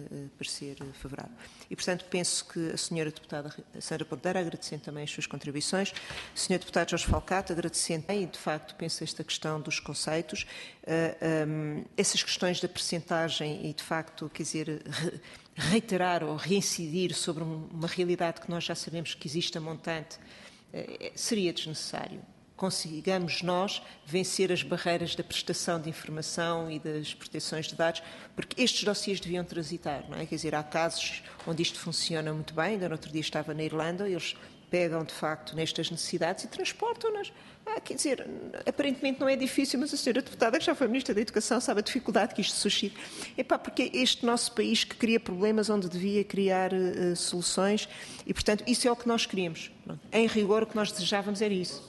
ser favorável. E, portanto, penso que a senhora deputada a Sandra Ponteira, agradecendo também as suas contribuições, o senhor deputado Jorge Falcato, agradecendo também, e de facto penso esta questão dos conceitos, uh, um, essas questões da percentagem e de facto, quer dizer, reiterar ou reincidir sobre uma realidade que nós já sabemos que existe a montante, uh, seria desnecessário. Consigamos nós vencer as barreiras da prestação de informação e das proteções de dados, porque estes dossiês deviam transitar, não é? Quer dizer, há casos onde isto funciona muito bem, ainda no outro dia estava na Irlanda, eles pegam de facto nestas necessidades e transportam-nas. Ah, quer dizer, aparentemente não é difícil, mas a senhora deputada, que já foi Ministra da Educação, sabe a dificuldade que isto suscita. Epá, porque é este nosso país que cria problemas onde devia criar uh, soluções e, portanto, isso é o que nós queríamos. Em rigor, o que nós desejávamos era isso.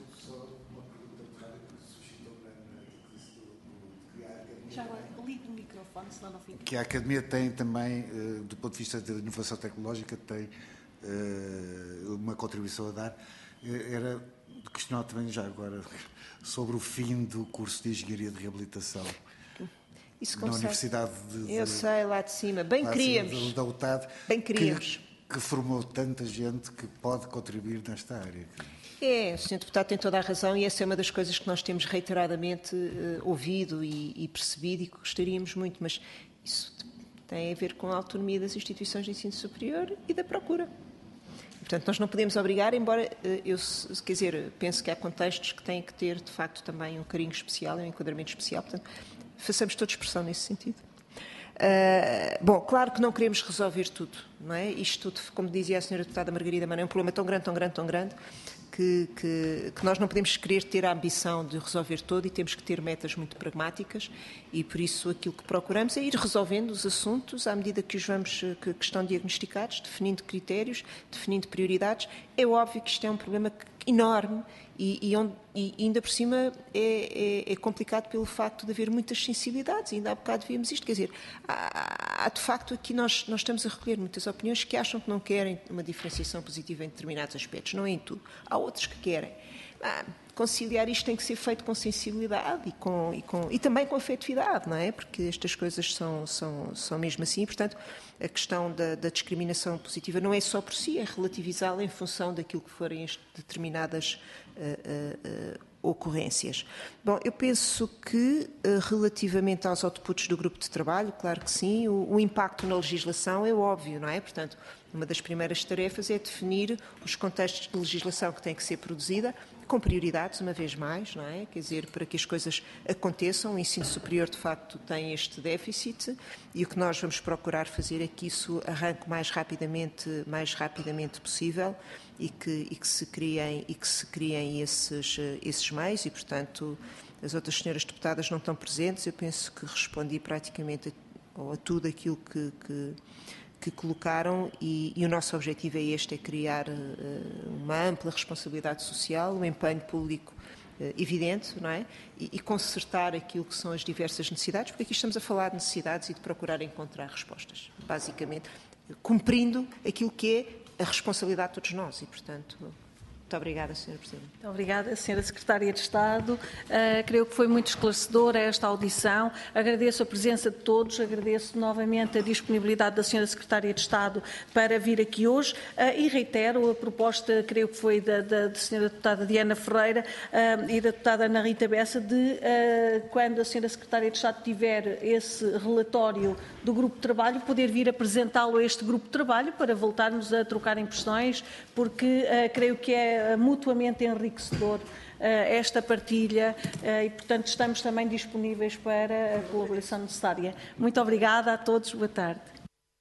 Que a Academia tem também, do ponto de vista da inovação tecnológica, tem uma contribuição a dar. Era questionar também já agora sobre o fim do curso de Engenharia de Reabilitação Isso na Universidade de... Eu sei, lá de cima. Bem queríamos. Da U T A D. Bem queríamos. Que, que formou tanta gente que pode contribuir nesta área. É, o senhor Deputado tem toda a razão e essa é uma das coisas que nós temos reiteradamente uh, ouvido e, e percebido e que gostaríamos muito, mas isso tem a ver com a autonomia das instituições de ensino superior e da procura. E, portanto, nós não podemos obrigar, embora uh, eu, quer dizer, penso que há contextos que têm que ter, de facto, também um carinho especial, um enquadramento especial, portanto, façamos toda expressão nesse sentido. Uh, bom, claro que não queremos resolver tudo, não é? Isto tudo, como dizia a senhora Deputada Margarida Mano, é um problema tão grande, tão grande, tão grande, Que, que, que nós não podemos querer ter a ambição de resolver todo e temos que ter metas muito pragmáticas e por isso aquilo que procuramos é ir resolvendo os assuntos à medida que os vamos, que, que estão diagnosticados, definindo critérios, definindo prioridades. É óbvio que isto é um problema enorme e, e, onde, e ainda por cima é, é, é complicado pelo facto de haver muitas sensibilidades, e ainda há bocado víamos isto, quer dizer, há, há de facto aqui nós, nós estamos a recolher muitas opiniões que acham que não querem uma diferenciação positiva em determinados aspectos, não é em tudo. Há outros que querem. Ah, conciliar isto tem que ser feito com sensibilidade e, com, e, com, e também com afetividade, não é? Porque estas coisas são, são, são mesmo assim. Portanto, a questão da, da discriminação positiva não é só por si, é relativizá-la em função daquilo que forem as determinadas uh, uh, uh, ocorrências. Bom, eu penso que, uh, relativamente aos outputs do grupo de trabalho, claro que sim, o, o impacto na legislação é óbvio, não é? Portanto, uma das primeiras tarefas é definir os contextos de legislação que tem que ser produzida, com prioridades, uma vez mais, não é? Quer dizer, para que as coisas aconteçam, o ensino superior, de facto, tem este déficit e o que nós vamos procurar fazer é que isso arranque mais rapidamente, mais rapidamente possível e que, e que se criem, e que se criem esses, esses meios e, portanto, as outras senhoras deputadas não estão presentes, eu penso que respondi praticamente a, a tudo aquilo que... que que colocaram e, e o nosso objetivo é este, é criar uh, uma ampla responsabilidade social, um empenho público uh, evidente, não é? E, e consertar aquilo que são as diversas necessidades, porque aqui estamos a falar de necessidades e de procurar encontrar respostas, basicamente, cumprindo aquilo que é a responsabilidade de todos nós e, portanto... Muito obrigada, senhora Presidente. Muito obrigada, senhora Secretária de Estado. Uh, creio que foi muito esclarecedora esta audição. Agradeço a presença de todos, agradeço novamente a disponibilidade da senhora Secretária de Estado para vir aqui hoje uh, e reitero a proposta, creio que foi da, da, da senhora deputada Diana Ferreira uh, e da deputada Ana Rita Bessa, de uh, quando a senhora Secretária de Estado tiver esse relatório do grupo de trabalho, poder vir apresentá-lo a este grupo de trabalho para voltarmos a trocar impressões, porque uh, creio que é mutuamente enriquecedor uh, esta partilha uh, e, portanto, estamos também disponíveis para a colaboração necessária. Muito obrigada a todos. Boa tarde.